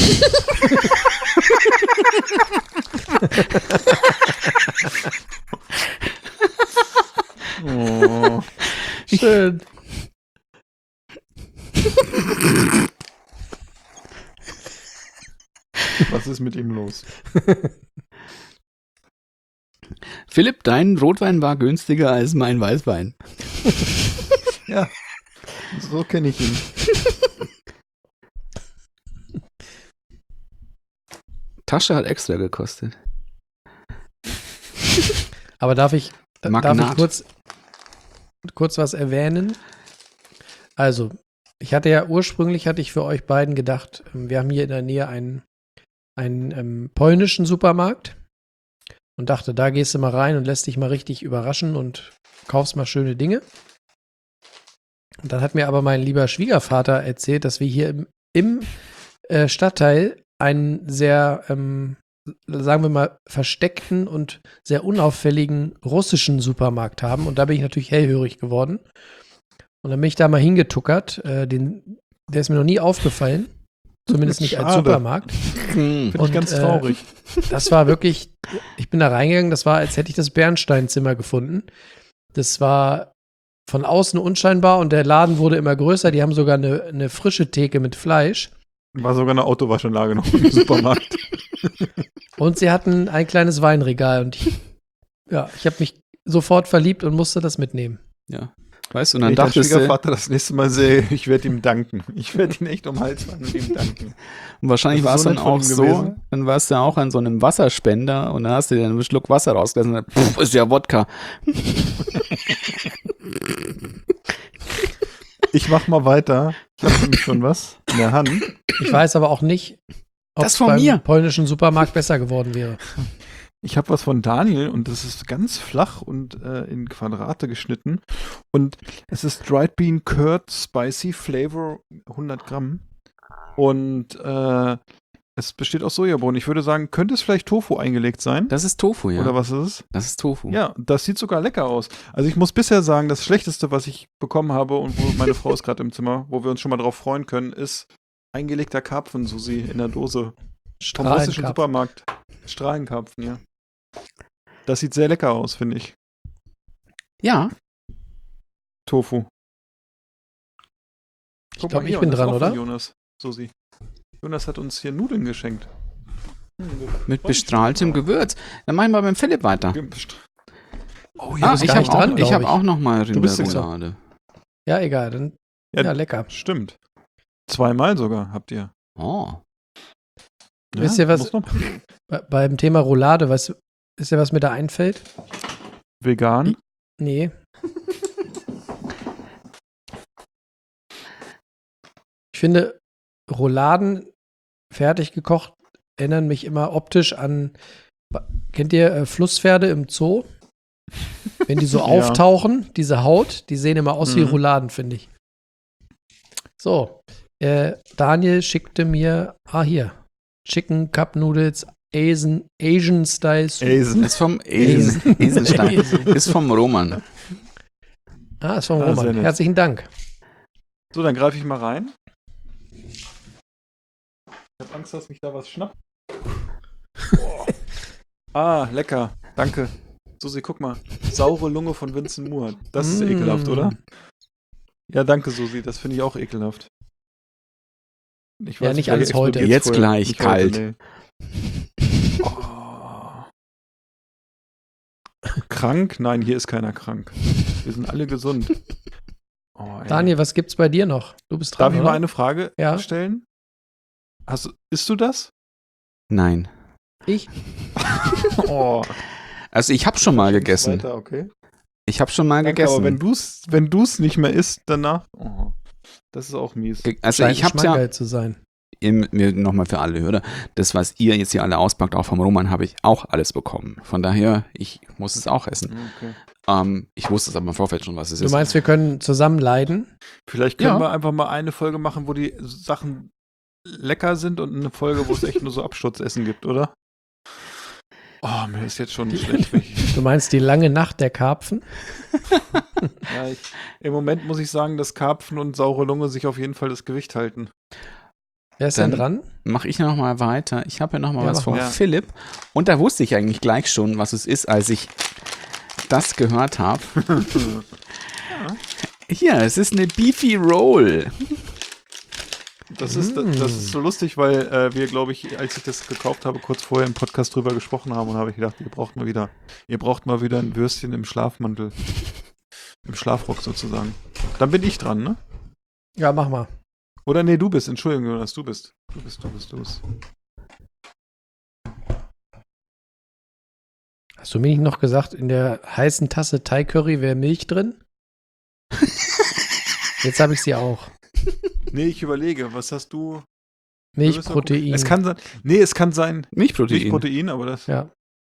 Oh. Schön. Was ist mit ihm los? Philipp, dein Rotwein war günstiger als mein Weißwein. Ja, so kenne ich ihn. Tasche hat extra gekostet. Aber darf ich, äh, darf Magnat. ich kurz, kurz was erwähnen? Also, ich hatte ja ursprünglich, hatte ich für euch beiden gedacht, ähm, wir haben hier in der Nähe einen, einen ähm, polnischen Supermarkt und dachte, da gehst du mal rein und lässt dich mal richtig überraschen und kaufst mal schöne Dinge. Und dann hat mir aber mein lieber Schwiegervater erzählt, dass wir hier im, im äh, Stadtteil einen sehr, ähm, sagen wir mal, versteckten und sehr unauffälligen russischen Supermarkt haben. Und da bin ich natürlich hellhörig geworden. Und dann bin ich da mal hingetuckert. Äh, den, der ist mir noch nie aufgefallen. Zumindest nicht als Schade. Supermarkt. Hm. Finde Und, ich ganz äh, traurig. Das war wirklich, ich bin da reingegangen, das war, als hätte ich das Bernsteinzimmer gefunden. Das war von außen unscheinbar und der Laden wurde immer größer. Die haben sogar eine, eine frische Theke mit Fleisch. War sogar eine Autowaschanlage noch im Supermarkt. Und sie hatten ein kleines Weinregal und ich, ja, ich habe mich sofort verliebt und musste das mitnehmen. Ja. Weißt du, und Wenn dann ich deinen dachtest du, Schwiegervater das nächste Mal sehe, ich werde ihm danken. Ich werde ihn echt um den Hals fallen und ihm danken. und wahrscheinlich war Das es ist so dann nett von auch ihm so, gewesen. dann warst du auch an so einem Wasserspender und dann hast du dir einen Schluck Wasser rausgelassen und dann, pff, ist ja Wodka. Ich mach mal weiter. Ich habe nämlich schon was in der Hand. Ich weiß aber auch nicht, ob Das es von beim mir. polnischen Supermarkt besser geworden wäre. Ich habe was von Daniel und das ist ganz flach und äh, in Quadrate geschnitten. Und es ist Dried Bean Curd Spicy Flavor hundert Gramm. Und äh, es besteht aus Sojabohnen. Ich würde sagen, könnte es vielleicht Tofu eingelegt sein? Das ist Tofu, ja. Oder was ist es? Das ist Tofu. Ja, das sieht sogar lecker aus. Also ich muss bisher sagen, das Schlechteste, was ich bekommen habe und wo meine Frau ist gerade im Zimmer, wo wir uns schon mal drauf freuen können, ist eingelegter Karpfen, Susi, in der Dose. Vom russischen Strahlenkarpfen. Supermarkt. Strahlenkarpfen, ja. Das sieht sehr lecker aus, finde ich. Ja. Tofu. Ich Guck glaube, mal ich hier, bin und das ist dran, auch von oder? Jonas, Susi. Jonas hat uns hier Nudeln geschenkt. Mit bestrahltem Gewürz. Dann machen wir beim Philipp weiter. Oh Ah, bist ich gar habe nicht auch, dran, ich glaub hab ich. auch noch mal Du bist nicht so. Rinderroulade. Ja, egal. Dann, Ja, ja, lecker. Stimmt. Zweimal sogar habt ihr. Oh. Wisst ihr, was- muss noch- Be beim Thema Roulade, weißt, wisst ihr, was mir da einfällt? Vegan? Nee. Ich finde, Rouladen fertig gekocht erinnern mich immer optisch an, kennt ihr äh, Flusspferde im Zoo? Wenn die so Ja. auftauchen, diese Haut, die sehen immer aus wie Mhm. Rouladen, finde ich. So, äh, Daniel schickte mir, ah hier, Chicken Cup Noodles, Asian, Asian Style Soup. Asian. Ist vom Esen, Esenstein. Asian. Ist vom Roman. Ah, ist vom Ah, sehr Roman. nett. Herzlichen Dank. So, dann greife ich mal rein. Ich habe Angst, dass mich da was schnappt. Boah. Ah, lecker. Danke. Susi, guck mal. Saure Lunge von Vincent Moore. Das ist Mm. ekelhaft, oder? Ja, danke, Susi. Das finde ich auch ekelhaft. Ich Ja, nicht alles vielleicht heute. explodiert's Jetzt vorher. gleich Nicht kalt. Heute, nee. Oh. Krank? Nein, hier ist keiner krank. Wir sind alle gesund. Oh, ey. Daniel, was gibt's bei dir noch? Du bist dran, Darf ich oder? mal eine Frage Ja. stellen? Hast, du- isst du das? Nein. Ich? Oh, Also ich habe schon mal gegessen. Weiter, okay. Ich habe schon mal Danke, gegessen. aber wenn du es wenn du's nicht mehr isst danach, oh, das ist auch mies. Ge- also Scheint ich habe ja Schmankerl zu sein. nochmal für alle Hörer, das, was ihr jetzt hier alle auspackt, auch vom Roman, habe ich auch alles bekommen. Von daher, ich muss es auch essen. Okay. Ähm, ich wusste es aber im Vorfeld schon, was es Du ist. meinst, wir können zusammen leiden? Vielleicht können Ja. wir einfach mal eine Folge machen, wo die Sachen lecker sind und eine Folge, wo es echt nur so Absturzessen gibt, oder? Oh, mir ist jetzt schon schlecht. wenn ich- Du meinst die lange Nacht der Karpfen? Ja, ich, Im Moment muss ich sagen, dass Karpfen und saure Lunge sich auf jeden Fall das Gewicht halten. Wer ist Dann- denn dran? Mache ich noch mal weiter. Ich habe ja noch mal Ja, was mach von mal. Ja. Philipp. Und da wusste ich eigentlich gleich schon, was es ist, als ich das gehört habe. Hier, es ist eine Beefy Roll. Das ist, das ist so lustig, weil äh, wir, glaube ich, als ich das gekauft habe, kurz vorher im Podcast drüber gesprochen haben und habe ich gedacht, ihr braucht mal wieder, ihr braucht mal wieder ein Würstchen im Schlafmantel. Im Schlafrock sozusagen. Dann bin ich dran, ne? Ja, mach mal. Oder nee, du bist, Entschuldigung, Jonas, du bist. Du bist, du bist, du bist. Hast du mir nicht noch gesagt, in der heißen Tasse Thai Curry wäre Milch drin? Jetzt habe ich sie auch. Nee, ich überlege, was hast du? Milch, Wir müssen mal gucken. Protein. Es kann sein, nee, es kann sein, Milchprotein. nicht Protein, aber das, Ja.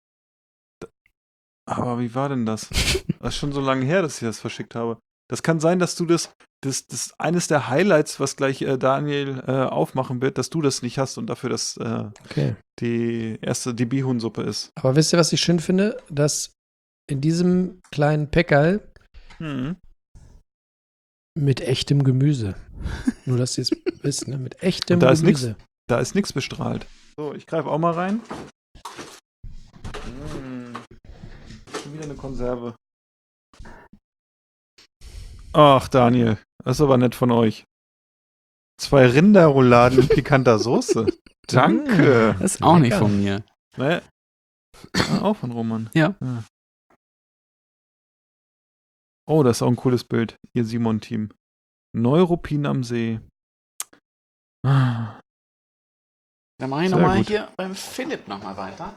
aber wie war denn das? Das ist schon so lange her, dass ich das verschickt habe. Das kann sein, dass du das, das, das eines der Highlights, was gleich äh, Daniel äh, aufmachen wird, dass du das nicht hast und dafür das äh, Okay. die erste, die Bihunsuppe ist. Aber wisst ihr, was ich schön finde? Dass in diesem kleinen Päckerl Mhm. mit echtem Gemüse. Nur, dass ihr es wisst, ne? Mit echtem Und da ist Gemüse. Da ist nichts bestrahlt. So, ich greife auch mal rein. Mm. Schon wieder eine Konserve. Ach, Daniel, das ist aber nett von euch. Zwei Rinderrouladen in pikanter Soße. Danke. Das ist auch nicht Lecker. von mir. Ne? Ah, auch von Roman. Ja. Ah. Oh, das ist auch ein cooles Bild. Ihr Simon-Team. Neuruppin am See. Ah. Dann mache ich Sehr nochmal gut. hier beim Philipp nochmal weiter.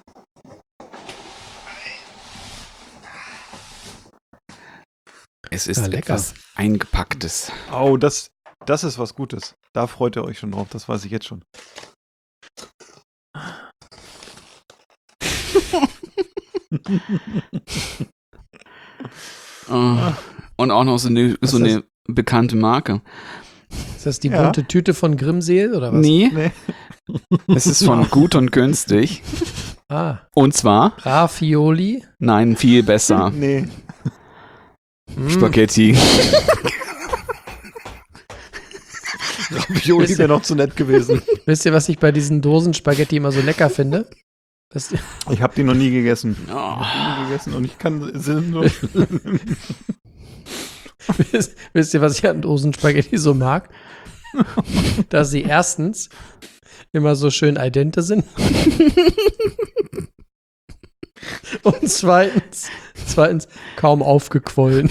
Es ist Ja, lecker. etwas Eingepacktes. Oh, das, das ist was Gutes. Da freut ihr euch schon drauf, das weiß ich jetzt schon. Oh. Und auch noch so eine, so eine bekannte Marke. Ist das die Ja. bunte Tüte von Grimmseel oder was? Nee, Nee. es ist von Gut und Günstig. Ah, Und zwar, Ravioli. nein, viel besser. Nee. Mm. Spaghetti. Ravioli wäre noch zu nett gewesen. Wisst ihr, was ich bei diesen Dosen Spaghetti immer so lecker finde? Das, Ich habe die noch nie gegessen. Oh. Ich hab die nie gegessen und ich kann sind nur wisst, wisst ihr, was ich an Dosen Spaghetti so mag? Dass sie erstens immer so schön al dente sind. Und zweitens, zweitens kaum aufgequollen.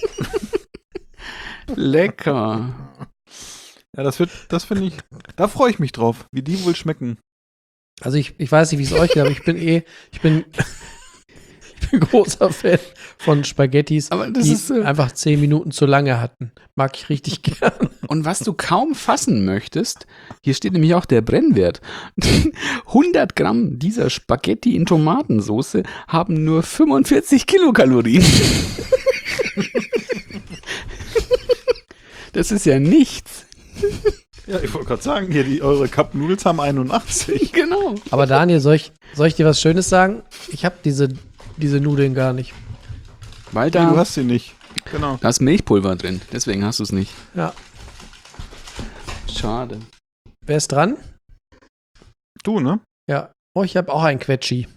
Lecker. Ja, das wird, das finde ich, da freue ich mich drauf, wie die wohl schmecken. Also ich, ich weiß nicht, wie es euch geht, aber ich bin eh, ich bin, ich bin großer Fan von Spaghettis, Aber das die ist so- einfach zehn Minuten zu lange hatten. Mag ich richtig gern. Und was du kaum fassen möchtest, hier steht nämlich auch der Brennwert. hundert Gramm dieser Spaghetti in Tomatensauce haben nur fünfundvierzig Kilokalorien. Das ist ja nichts. Ja, ich wollte gerade sagen, hier, die, eure Cup Noodles haben einundachtzig. Genau. Aber Daniel, soll ich, soll ich dir was Schönes sagen? Ich habe diese, diese Nudeln gar nicht. Weil Nee, da, du hast sie nicht. Genau. da ist Milchpulver drin, deswegen hast du es nicht. Ja. Schade. Wer ist dran? Du, ne? Ja. Oh, ich habe auch einen Quetschi.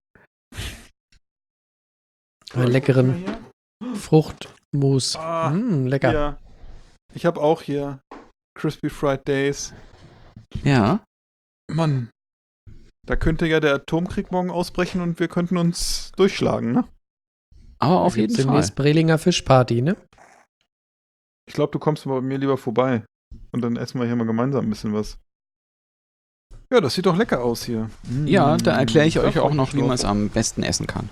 Einen leckeren Fruchtmus. Ah, Mm, lecker. Ja. Ich habe auch hier Crispy Fried Days. Ja. Mann. Da könnte ja der Atomkrieg morgen ausbrechen und wir könnten uns durchschlagen, ne? Aber auf Da gibt's jeden Fall. demnächst Brelinger Fischparty, ne? Ich glaube, du kommst bei mir lieber vorbei. Und dann essen wir hier mal gemeinsam ein bisschen was. Ja, das sieht doch lecker aus hier. Ja, da erkläre ich Da euch freu auch mich noch, wie drauf. man es am besten essen kann.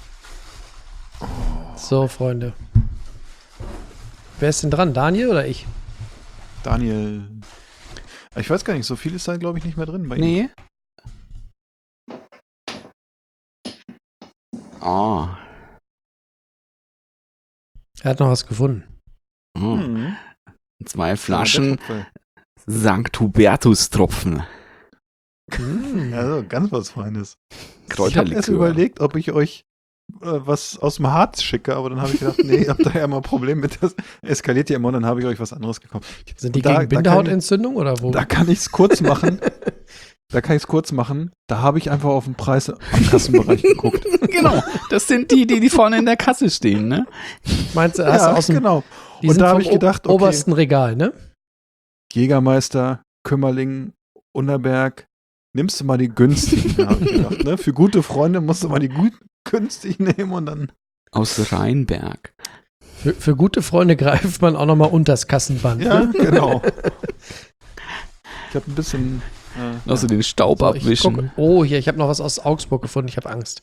So, Freunde. Wer ist denn dran? Daniel oder ich? Daniel. Ich weiß gar nicht, so viel ist da, glaube ich, nicht mehr drin bei ihm. Nee. Oh. Er hat noch was gefunden. oh. Hm. Zwei Flaschen Ja, Sankt Hubertus-Tropfen. Mm. also ganz was Feines. Ich habe Kräuterlikör. erst überlegt, ob ich euch äh, was aus dem Harz schicke, aber dann habe ich gedacht, nee, ihr habt da ja immer ein Problem mit, das eskaliert ja immer und dann habe ich euch was anderes gekauft. Sind die Da- gegen da kann Bindehautentzündung oder wo? Da kann ich es kurz machen. Da kann ich es kurz machen. Da habe ich einfach auf den Preis am Kassenbereich geguckt. Genau, das sind die, die, die vorne in der Kasse stehen, ne? Meinst du, hast du Ja, aus dem genau. die Und sind da habe vom ich gedacht, o- okay, obersten Regal, ne? Jägermeister, Kümmerling, Unterberg, nimmst du mal die günstigen, habe ich gedacht. Ne? Für gute Freunde musst du mal die gut günstig nehmen und dann. Aus Rheinberg. Für, für gute Freunde greift man auch nochmal unters Kassenband. Ja, Ne? genau. Ich habe ein bisschen. Äh, Noch so den Staub So, ich abwischen. guck, oh, hier, ich habe noch was aus Augsburg gefunden. Ich habe Angst.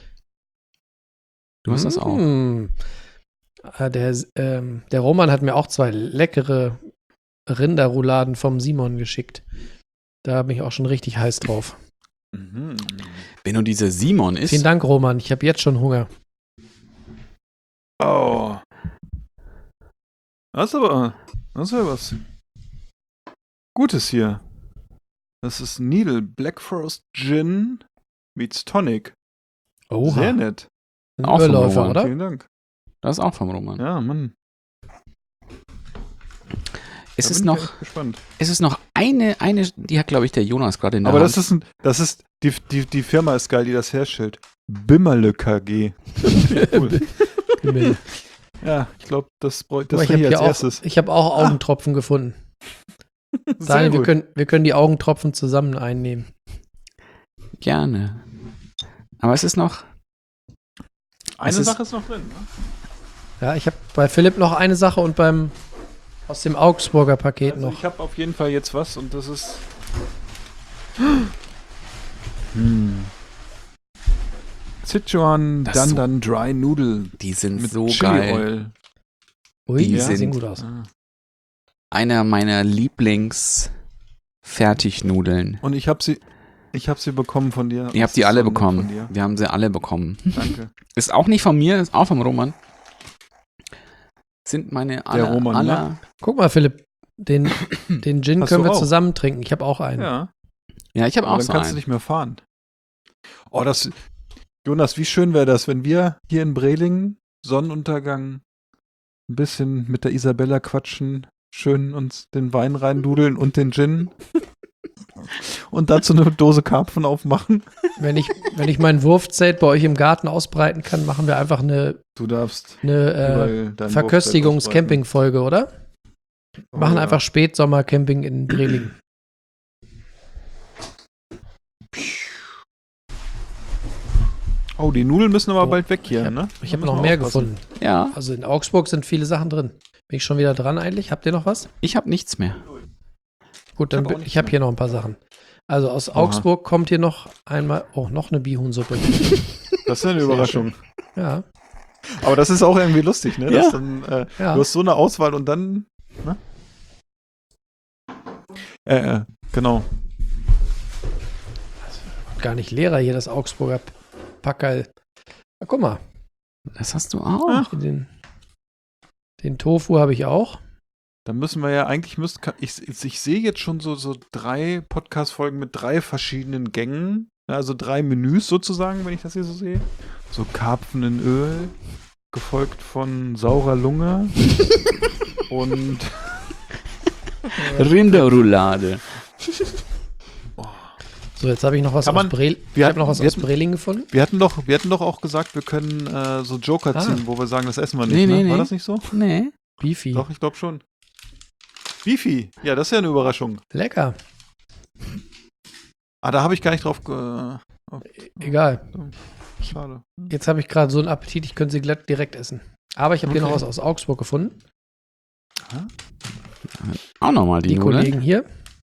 Du hast das auch. Mm. Ah, Der, ähm, der Roman hat mir auch zwei leckere Rinderrouladen vom Simon geschickt. Da bin ich auch schon richtig heiß drauf. mhm. Wenn du dieser Simon ist, Vielen Dank, Roman. Ich habe jetzt schon Hunger. Oh. Das ist aber. Das ist ja was Gutes hier. Das ist Needle Black Forest Gin meets Tonic. Oha. Sehr nett. Ein Auch vom Irrläufer, Roman. oder? Vielen Dank. das ist auch vom Roman. Ja, Mann. Es Da ist bin ich noch, echt gespannt. es ist noch eine, eine, die hat, glaube ich, der Jonas gerade in der Aber Hand. das ist ein, das ist, die, die, die Firma ist geil, die das herstellt. Bimmerle K G. Cool. Himmel. Ja, ich glaube, das, bräu- Aber das ich hier habe als hier auch, erstes. ich hab auch Augentropfen gefunden. Sehr Daniel, wir gut. können, wir können die Augentropfen zusammen einnehmen. Gerne. Aber es ist noch, Eine es ist- Sache ist noch drin. Ne? Ja, ich habe bei Philipp noch eine Sache und beim aus dem Augsburger Paket Also noch. ich habe auf jeden Fall jetzt was und das ist. Hm. Sichuan Das ist so- Dandan Dry Noodle die sind mit so Chili geil. Oil. Ui, die die sind- sehen gut aus. Ah. Einer meiner Lieblings-Fertignudeln. Und ich habe sie, Ich habe sie bekommen von dir. Ihr Das habt die ist alle so nett bekommen. von dir. Wir haben sie alle bekommen. Danke. Ist auch nicht von mir, ist auch vom Roman. Sind meine aller, Roman, ne? aller Guck mal, Philipp, den, den Gin Hast können du wir auch? zusammen trinken. Ich habe auch einen. Ja, Ja, ich habe aber auch dann so kannst du einen. nicht mehr fahren. Oh, das, Jonas, wie schön wäre das, wenn wir hier in Brelingen, Sonnenuntergang, ein bisschen mit der Isabella quatschen, schön uns den Wein reindudeln und den Gin und dazu eine Dose Karpfen aufmachen. Wenn ich, wenn ich mein Wurfzelt bei euch im Garten ausbreiten kann, machen wir einfach eine, Du darfst eine überall äh, dein Verköstigungs-Camping-Folge, oder? Wir Oh, machen ja. einfach Spätsommer-Camping in Brelingen. Oh, die Nudeln müssen aber Oh, bald weg hier, ich hab- ne? Ich Da habe müssen noch wir mehr aufpassen. gefunden. Ja, Also in Augsburg sind viele Sachen drin. Bin ich schon wieder dran eigentlich? Habt ihr noch was? ich habe nichts mehr. Gut, dann Ich hab auch bin- nichts ich habe mehr. hier noch ein paar Sachen. Also aus Oha. Augsburg kommt hier noch einmal, oh, noch eine Bihuhnsuppe. Das ist ja eine Überraschung. Ja, Aber das ist auch irgendwie lustig, ne? Ja. Dass dann, äh, ja. Du hast so eine Auswahl und dann, ne? Äh, äh, genau. Gar nicht leerer hier, das Augsburger Packerl. Na, guck mal, Das hast du auch. Ach. den, den Tofu habe ich auch. Dann müssen wir ja, eigentlich müsst, ich, ich, ich sehe jetzt schon so, so drei Podcast-Folgen mit drei verschiedenen Gängen, ne, also drei Menüs sozusagen, wenn ich das hier so sehe. So Karpfen in Öl, gefolgt von saurer Lunge und Rinderroulade. So, jetzt habe ich noch was Kann aus man- Brel wir ich hatten- habe noch was wir aus hatten- Breling gefunden. wir hatten doch, wir hatten doch auch gesagt, wir können äh, so Joker Ah. ziehen, wo wir sagen, das essen wir nicht, Nee, ne? nee, War nee. das nicht so? Nee. Beefy. Doch, ich glaube schon. Beefy, ja, das ist ja eine Überraschung. Lecker. Ah, da habe ich gar nicht drauf ge... oh, Egal. schade. Jetzt habe ich gerade so einen Appetit, ich könnte sie glatt direkt essen. Aber ich habe hier Okay. noch was aus Augsburg gefunden. Auch nochmal die, Die Nudeln. Kollegen hier.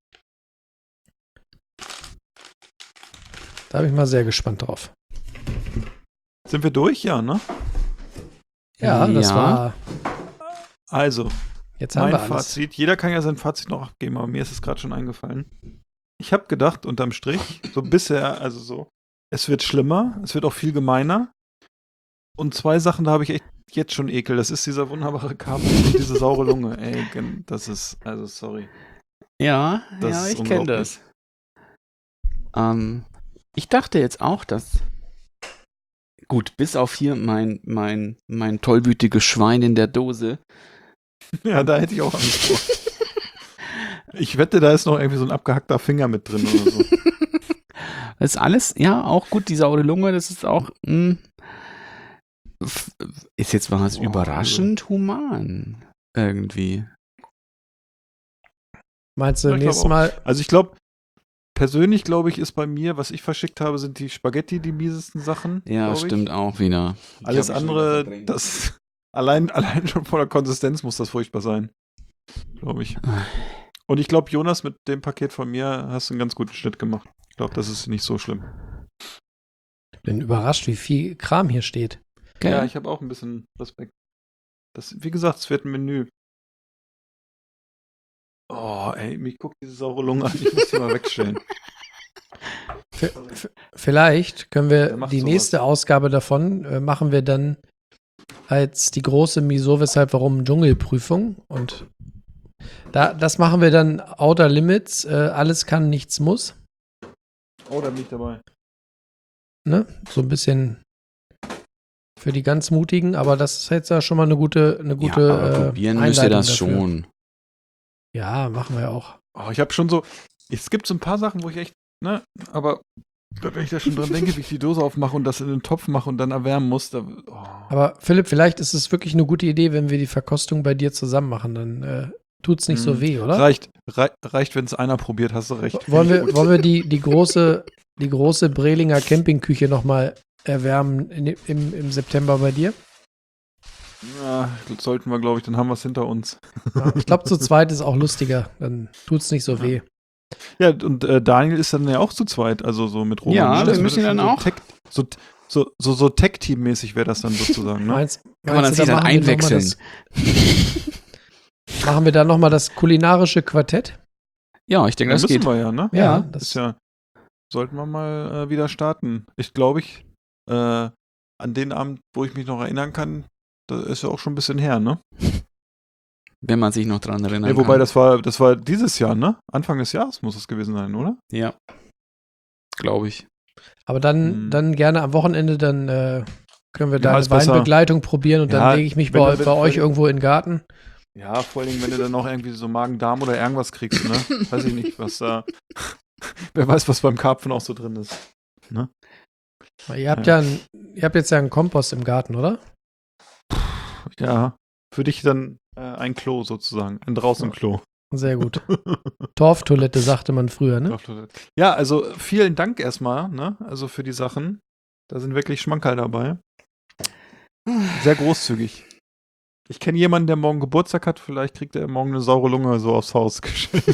Da bin ich mal sehr gespannt drauf. Sind wir durch? Ja, ne? Ja, das Ja. war. Also, Jetzt haben mein wir alles. Fazit. Jeder kann ja sein Fazit noch abgeben, aber mir ist es gerade schon eingefallen. Ich habe gedacht, unterm Strich, so bisher, also so, es wird schlimmer, es wird auch viel gemeiner. Und zwei Sachen, da habe ich echt jetzt schon Ekel. Das ist dieser wunderbare Karpfen und diese saure Lunge. Ey, gen- das ist, also sorry. Ja, Das ja, ist ich kenne unglaublich. das. Ähm, ich dachte jetzt auch, dass. Gut, bis auf hier mein, mein, mein tollwütiges Schwein in der Dose. Ja, da hätte ich auch Angst vor. Ich wette, da ist noch irgendwie so ein abgehackter Finger mit drin oder so. Das ist alles, ja, auch gut, die saure Lunge, das ist auch. Mh, f- ist jetzt was Oh, überraschend human. Irgendwie. Meinst du, Ja, ich glaub nächstes auch. Mal. Also ich glaube, persönlich glaube ich, ist bei mir, was ich verschickt habe, sind die Spaghetti die miesesten Sachen. Ja, glaub ich. stimmt auch wieder. Alles Ich hab mich schon wieder andere, verdrängt. das allein, allein schon von der Konsistenz muss das furchtbar sein. Glaube ich. Und ich glaube, Jonas, mit dem Paket von mir hast du einen ganz guten Schnitt gemacht. Ich glaube, das ist nicht so schlimm. Bin überrascht, wie viel Kram hier steht. Okay. Ja, ich habe auch ein bisschen Respekt. Das, wie gesagt, es wird ein Menü. Oh, ey, mich guckt diese saure Lunge an. Ich muss die mal wegstellen. V v vielleicht können Wer wir macht die sowas? nächste Ausgabe davon, äh, machen wir dann als die große Wieso, Weshalb, Warum Dschungelprüfung. Und da, das machen wir dann Outer Limits. Äh, alles kann, nichts muss. Oh, da bin ich dabei. Ne? So ein bisschen für die ganz Mutigen, aber das ist jetzt ja schon mal eine gute, eine gute ja, aber äh, probieren müsst ihr Einleitung das dafür. schon. Ja, machen wir auch. Oh, ich habe schon so. Es gibt so ein paar Sachen, wo ich echt, ne, aber wenn ich da schon dran denke, wie ich die Dose aufmache und das in den Topf mache und dann erwärmen muss, da. Oh. Aber Philipp, vielleicht ist es wirklich eine gute Idee, wenn wir die Verkostung bei dir zusammen machen. Dann äh, tut's nicht so Mhm. weh, oder? Reicht, rei reicht, wenn es einer probiert, hast du recht. Wollen Finde ich wir, gut. wollen wir die, die große, die große Brelinger Campingküche nochmal erwärmen in, im, im September bei dir? Ja, das sollten wir, glaube ich, dann haben wir es hinter uns. Ich glaube, zu zweit ist auch lustiger. Dann tut's nicht so weh. Ja, und äh, Daniel ist dann ja auch zu zweit, also so mit Roman. Ja, ne? wir Das müssen würde ihn schon dann so auch- Tech, so, so, so, so Tech-Team-mäßig wäre das dann sozusagen, ne? Meinst, Kann man meinst das du, sich dann machen wir noch mal einwechseln? Das, machen wir dann nochmal das kulinarische Quartett? Ja, ich denke, Das das müssen geht. wir ja, ne? Ja, Das das ist ja. sollten wir mal äh, wieder starten. Ich glaube, ich, äh, an den Abend, wo ich mich noch erinnern kann, das ist ja auch schon ein bisschen her, ne? Wenn man sich noch dran erinnern Nee, wobei, kann. das war, das war dieses Jahr, ne? Anfang des Jahres muss es gewesen sein, oder? Ja. Glaube ich. Aber dann, Hm. dann gerne am Wochenende, dann äh, können wir Ja, da eine ist besser. Weinbegleitung probieren und Ja, dann lege ich mich wenn bei, du- bei euch wenn- irgendwo in den Garten. Ja, vor allen Dingen, wenn du dann noch irgendwie so Magen-Darm oder irgendwas kriegst, ne? Weiß ich nicht, was da. Wer weiß, was beim Karpfen auch so drin ist. Ne? Weil Ihr habt ja, ein, ihr habt jetzt ja einen Kompost im Garten, oder? Ja, für dich dann äh, ein Klo sozusagen. Ein Draußen-Klo. Sehr gut. Torftoilette sagte man früher, ne? Ja, also vielen Dank erstmal, ne? Also für die Sachen. Da sind wirklich Schmankerl dabei. Sehr großzügig. Ich kenne jemanden, der morgen Geburtstag hat. Vielleicht kriegt er morgen eine saure Lunge so aufs Haus geschenkt.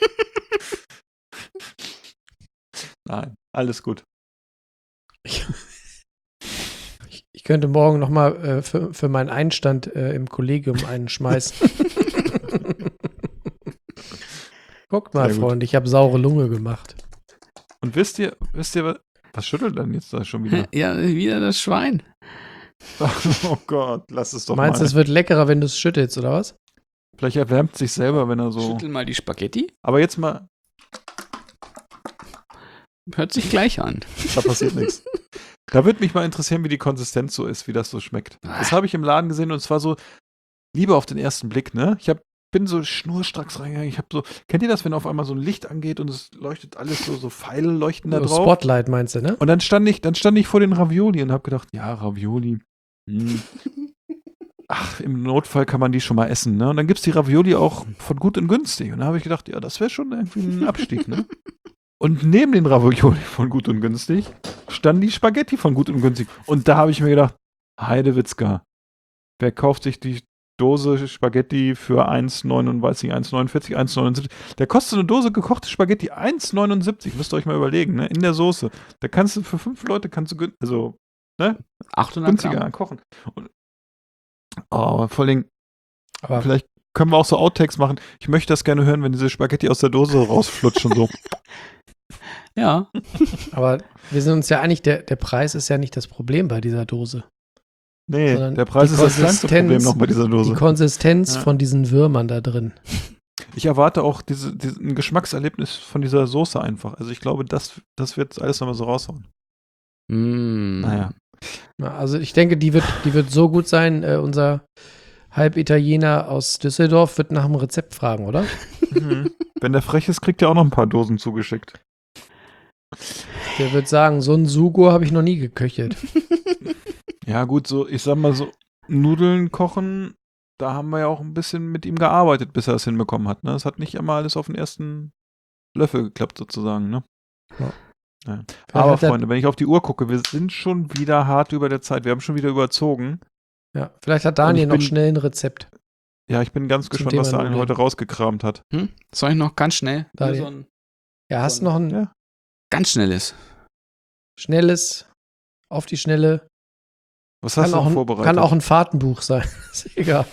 Nein, alles gut. Ich, ich könnte morgen nochmal äh, für, für meinen Einstand äh, im Kollegium einen schmeißen. Guckt mal, Sehr gut. Freund, ich habe saure Lunge gemacht. Und wisst ihr, wisst ihr, was, was schüttelt denn jetzt da schon wieder? Ja, wieder das Schwein. Oh Gott, lass es doch Meinst du, mal. es wird leckerer, wenn du es schüttelst, oder was? Vielleicht erwärmt sich selber, wenn er so. Schüttel mal die Spaghetti. Aber jetzt mal, Hört sich gleich an. da passiert nichts. Da würde mich mal interessieren, wie die Konsistenz so ist, wie das so schmeckt. Das habe ich im Laden gesehen und es war so, Liebe auf den ersten Blick, ne? Ich hab, bin so schnurstracks reingegangen. Ich habe so, kennt ihr das, wenn auf einmal so ein Licht angeht und es leuchtet alles so, so Pfeile leuchten da So drauf? Spotlight meinst du, ne? Und dann stand ich, dann stand ich vor den Ravioli und habe gedacht, ja, Ravioli. Hm. Ach, im Notfall kann man die schon mal essen, ne? Und dann gibt's die Ravioli auch von gut und günstig. Und da habe ich gedacht, ja, das wäre schon irgendwie ein Abstieg, ne? Und neben den Ravioli von gut und günstig standen die Spaghetti von gut und günstig. Und da habe ich mir gedacht, Heidewitzka, wer kauft sich die Dose Spaghetti für eins neunundneunzig, eins neunundvierzig, eins neunundsiebzig? Der kostet eine Dose gekochte Spaghetti eins neunundsiebzig. Müsst ihr euch mal überlegen, ne? In der Soße. Da kannst du für fünf Leute, kannst du, gün- also, ne? achthundert günstiger Gramm. kochen. Und, oh, vor allem, Aber vielleicht können wir auch so Outtakes machen. Ich möchte das gerne hören, wenn diese Spaghetti aus der Dose rausflutschen. So. Ja. Aber wir sind uns ja einig, der, der Preis ist ja nicht das Problem bei dieser Dose. Nee, Sondern der Preis die ist das kleinste Konsistenz- Problem noch bei dieser Die Dose. Konsistenz Ja. von diesen Würmern da drin. Ich erwarte auch diese, diese, ein Geschmackserlebnis von dieser Soße einfach. Also ich glaube, das, das wird alles nochmal so raushauen. Mm. Naja. Ja, also ich denke, die wird, die wird so gut sein. Äh, unser Halbitaliener aus Düsseldorf wird nach dem Rezept fragen, oder? Wenn der frech ist, kriegt er auch noch ein paar Dosen zugeschickt. Der wird sagen, so ein Sugo habe ich noch nie geköchelt. Ja gut, so, ich sag mal so, Nudeln kochen, da haben wir ja auch ein bisschen mit ihm gearbeitet, bis er es hinbekommen hat. Ne? Es hat nicht immer alles auf den ersten Löffel geklappt, sozusagen. Ne? Ja. Ja. Vielleicht Aber hat er- Freunde, wenn ich auf die Uhr gucke, wir sind schon wieder hart über der Zeit. Wir haben schon wieder überzogen. Ja, vielleicht hat Daniel Und noch ich bin- schnell ein Rezept. Ja, ich bin ganz Zum gespannt, Thema was Daniel Nudeln. heute rausgekramt hat. Hm? Soll ich noch ganz schnell? Daniel. Nur so ein Ja, hast du noch ein Ja. ganz schnelles. schnelles, auf die Schnelle? Was hast Kann du auch, noch ein, vorbereitet? kann auch ein Fahrtenbuch sein. Ist egal.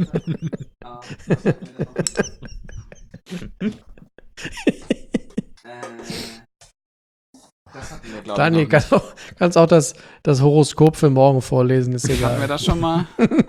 Daniel, kann auch, kannst auch das, das Horoskop für morgen vorlesen, ist Hatten wir egal. das schon mal?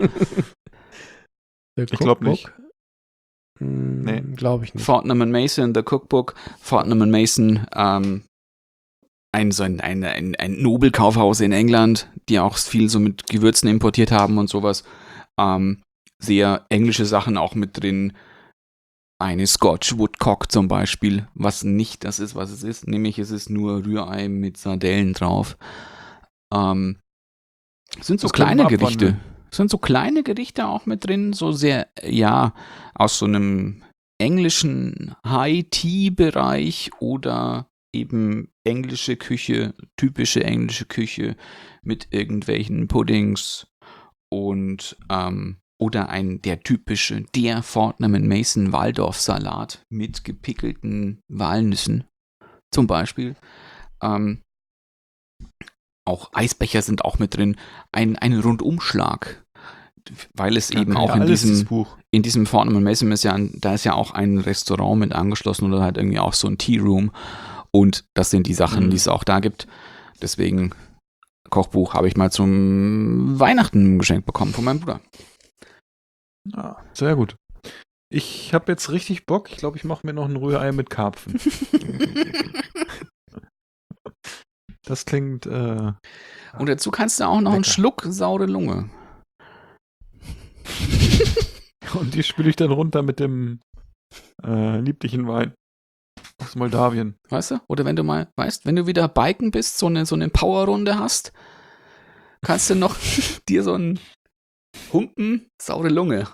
Der Ich glaub nicht. Cookbook? Hm, Nee. Glaube ich nicht. Fortnum and Mason, The Cookbook. Fortnum and Mason, ähm, ein, so ein, ein, ein, ein Nobelkaufhaus in England, die auch viel so mit Gewürzen importiert haben und sowas. Ähm, sehr englische Sachen auch mit drin. Eine Scotch Woodcock zum Beispiel, was nicht das ist, was es ist. Nämlich es ist nur Rührei mit Sardellen drauf. Ähm, sind so Das können kleine wir Gerichte. abwandeln. Sind so kleine Gerichte auch mit drin, so sehr, ja, aus so einem englischen High-Tea-Bereich oder eben englische Küche, typische englische Küche mit irgendwelchen Puddings und ähm, oder ein der typische, der Fortnum and Mason Waldorf-Salat mit gepickelten Walnüssen zum Beispiel. Ähm, auch Eisbecher sind auch mit drin. Ein, ein Rundumschlag, weil es Ja, eben kann auch ja in alles, diesem dieses Buch. in diesem Fortnum and Mason ist ja, ein, da ist ja auch ein Restaurant mit angeschlossen oder halt irgendwie auch so ein Tea Room. Und das sind die Sachen, Mhm. die es auch da gibt. Deswegen, Kochbuch habe ich mal zum Weihnachten geschenkt bekommen von meinem Bruder. Ah, sehr gut. Ich habe jetzt richtig Bock. Ich glaube, ich mache mir noch ein Rührei mit Karpfen. Das klingt. Äh, Und dazu kannst du auch noch einen Lecker. Schluck saure Lunge. und die spüle ich dann runter mit dem äh, lieblichen Wein aus Moldawien. Weißt du? Oder wenn du mal, weißt, wenn du wieder biken bist, so eine, so eine Powerrunde hast, kannst du noch dir so einen Humpen saure Lunge.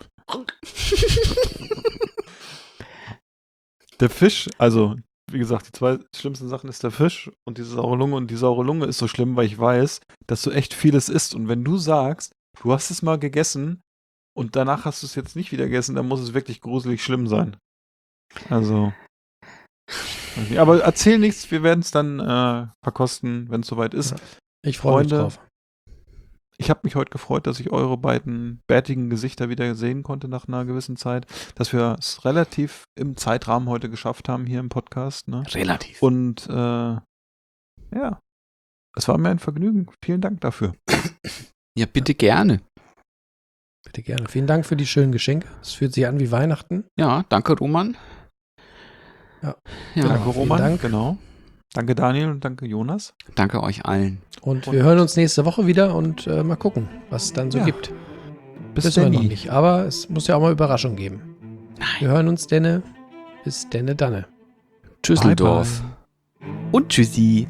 Der Fisch, also wie gesagt, die zwei schlimmsten Sachen ist der Fisch und diese saure Lunge. Und die saure Lunge ist so schlimm, weil ich weiß, dass du echt vieles isst. Und wenn du sagst, du hast es mal gegessen und danach hast du es jetzt nicht wieder gegessen, dann muss es wirklich gruselig schlimm sein. Also. weiß nicht. Aber erzähl nichts, wir werden es dann äh, verkosten, wenn es soweit ist. Ich freue mich Freunde, drauf. Ich habe mich heute gefreut, dass ich eure beiden bärtigen Gesichter wieder sehen konnte nach einer gewissen Zeit, dass wir es relativ im Zeitrahmen heute geschafft haben hier im Podcast. Ne? Relativ. Und äh, ja, es war mir ein Vergnügen. Vielen Dank dafür. Ja, bitte gerne. Bitte gerne. Vielen Dank für die schönen Geschenke. Es fühlt sich an wie Weihnachten. Ja, danke, Roman. Ja. Ja, Danke, vielen Roman. Dank. Genau. Danke, Daniel, und danke, Jonas. danke euch allen. Und wir hören uns nächste Woche wieder und äh, mal gucken, was es dann so Ja. gibt. Bis Wissen wir dann. noch nicht. Aber es muss ja auch mal Überraschung geben. Nein. Wir hören uns denne. Bis denne danne. Tschüsseldorf. Bye, Und tschüssi.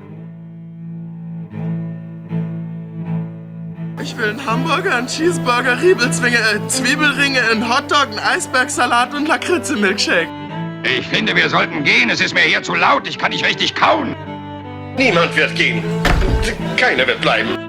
Ich will einen Hamburger, einen Cheeseburger, Riebelzwinge, äh, Zwiebelringe, einen Hotdog, einen Eisbergsalat und Lakritze-Milkshake. Ich finde, wir sollten gehen. Es ist mir hier zu laut. Ich kann nicht richtig kauen. Niemand wird gehen. Keiner wird bleiben.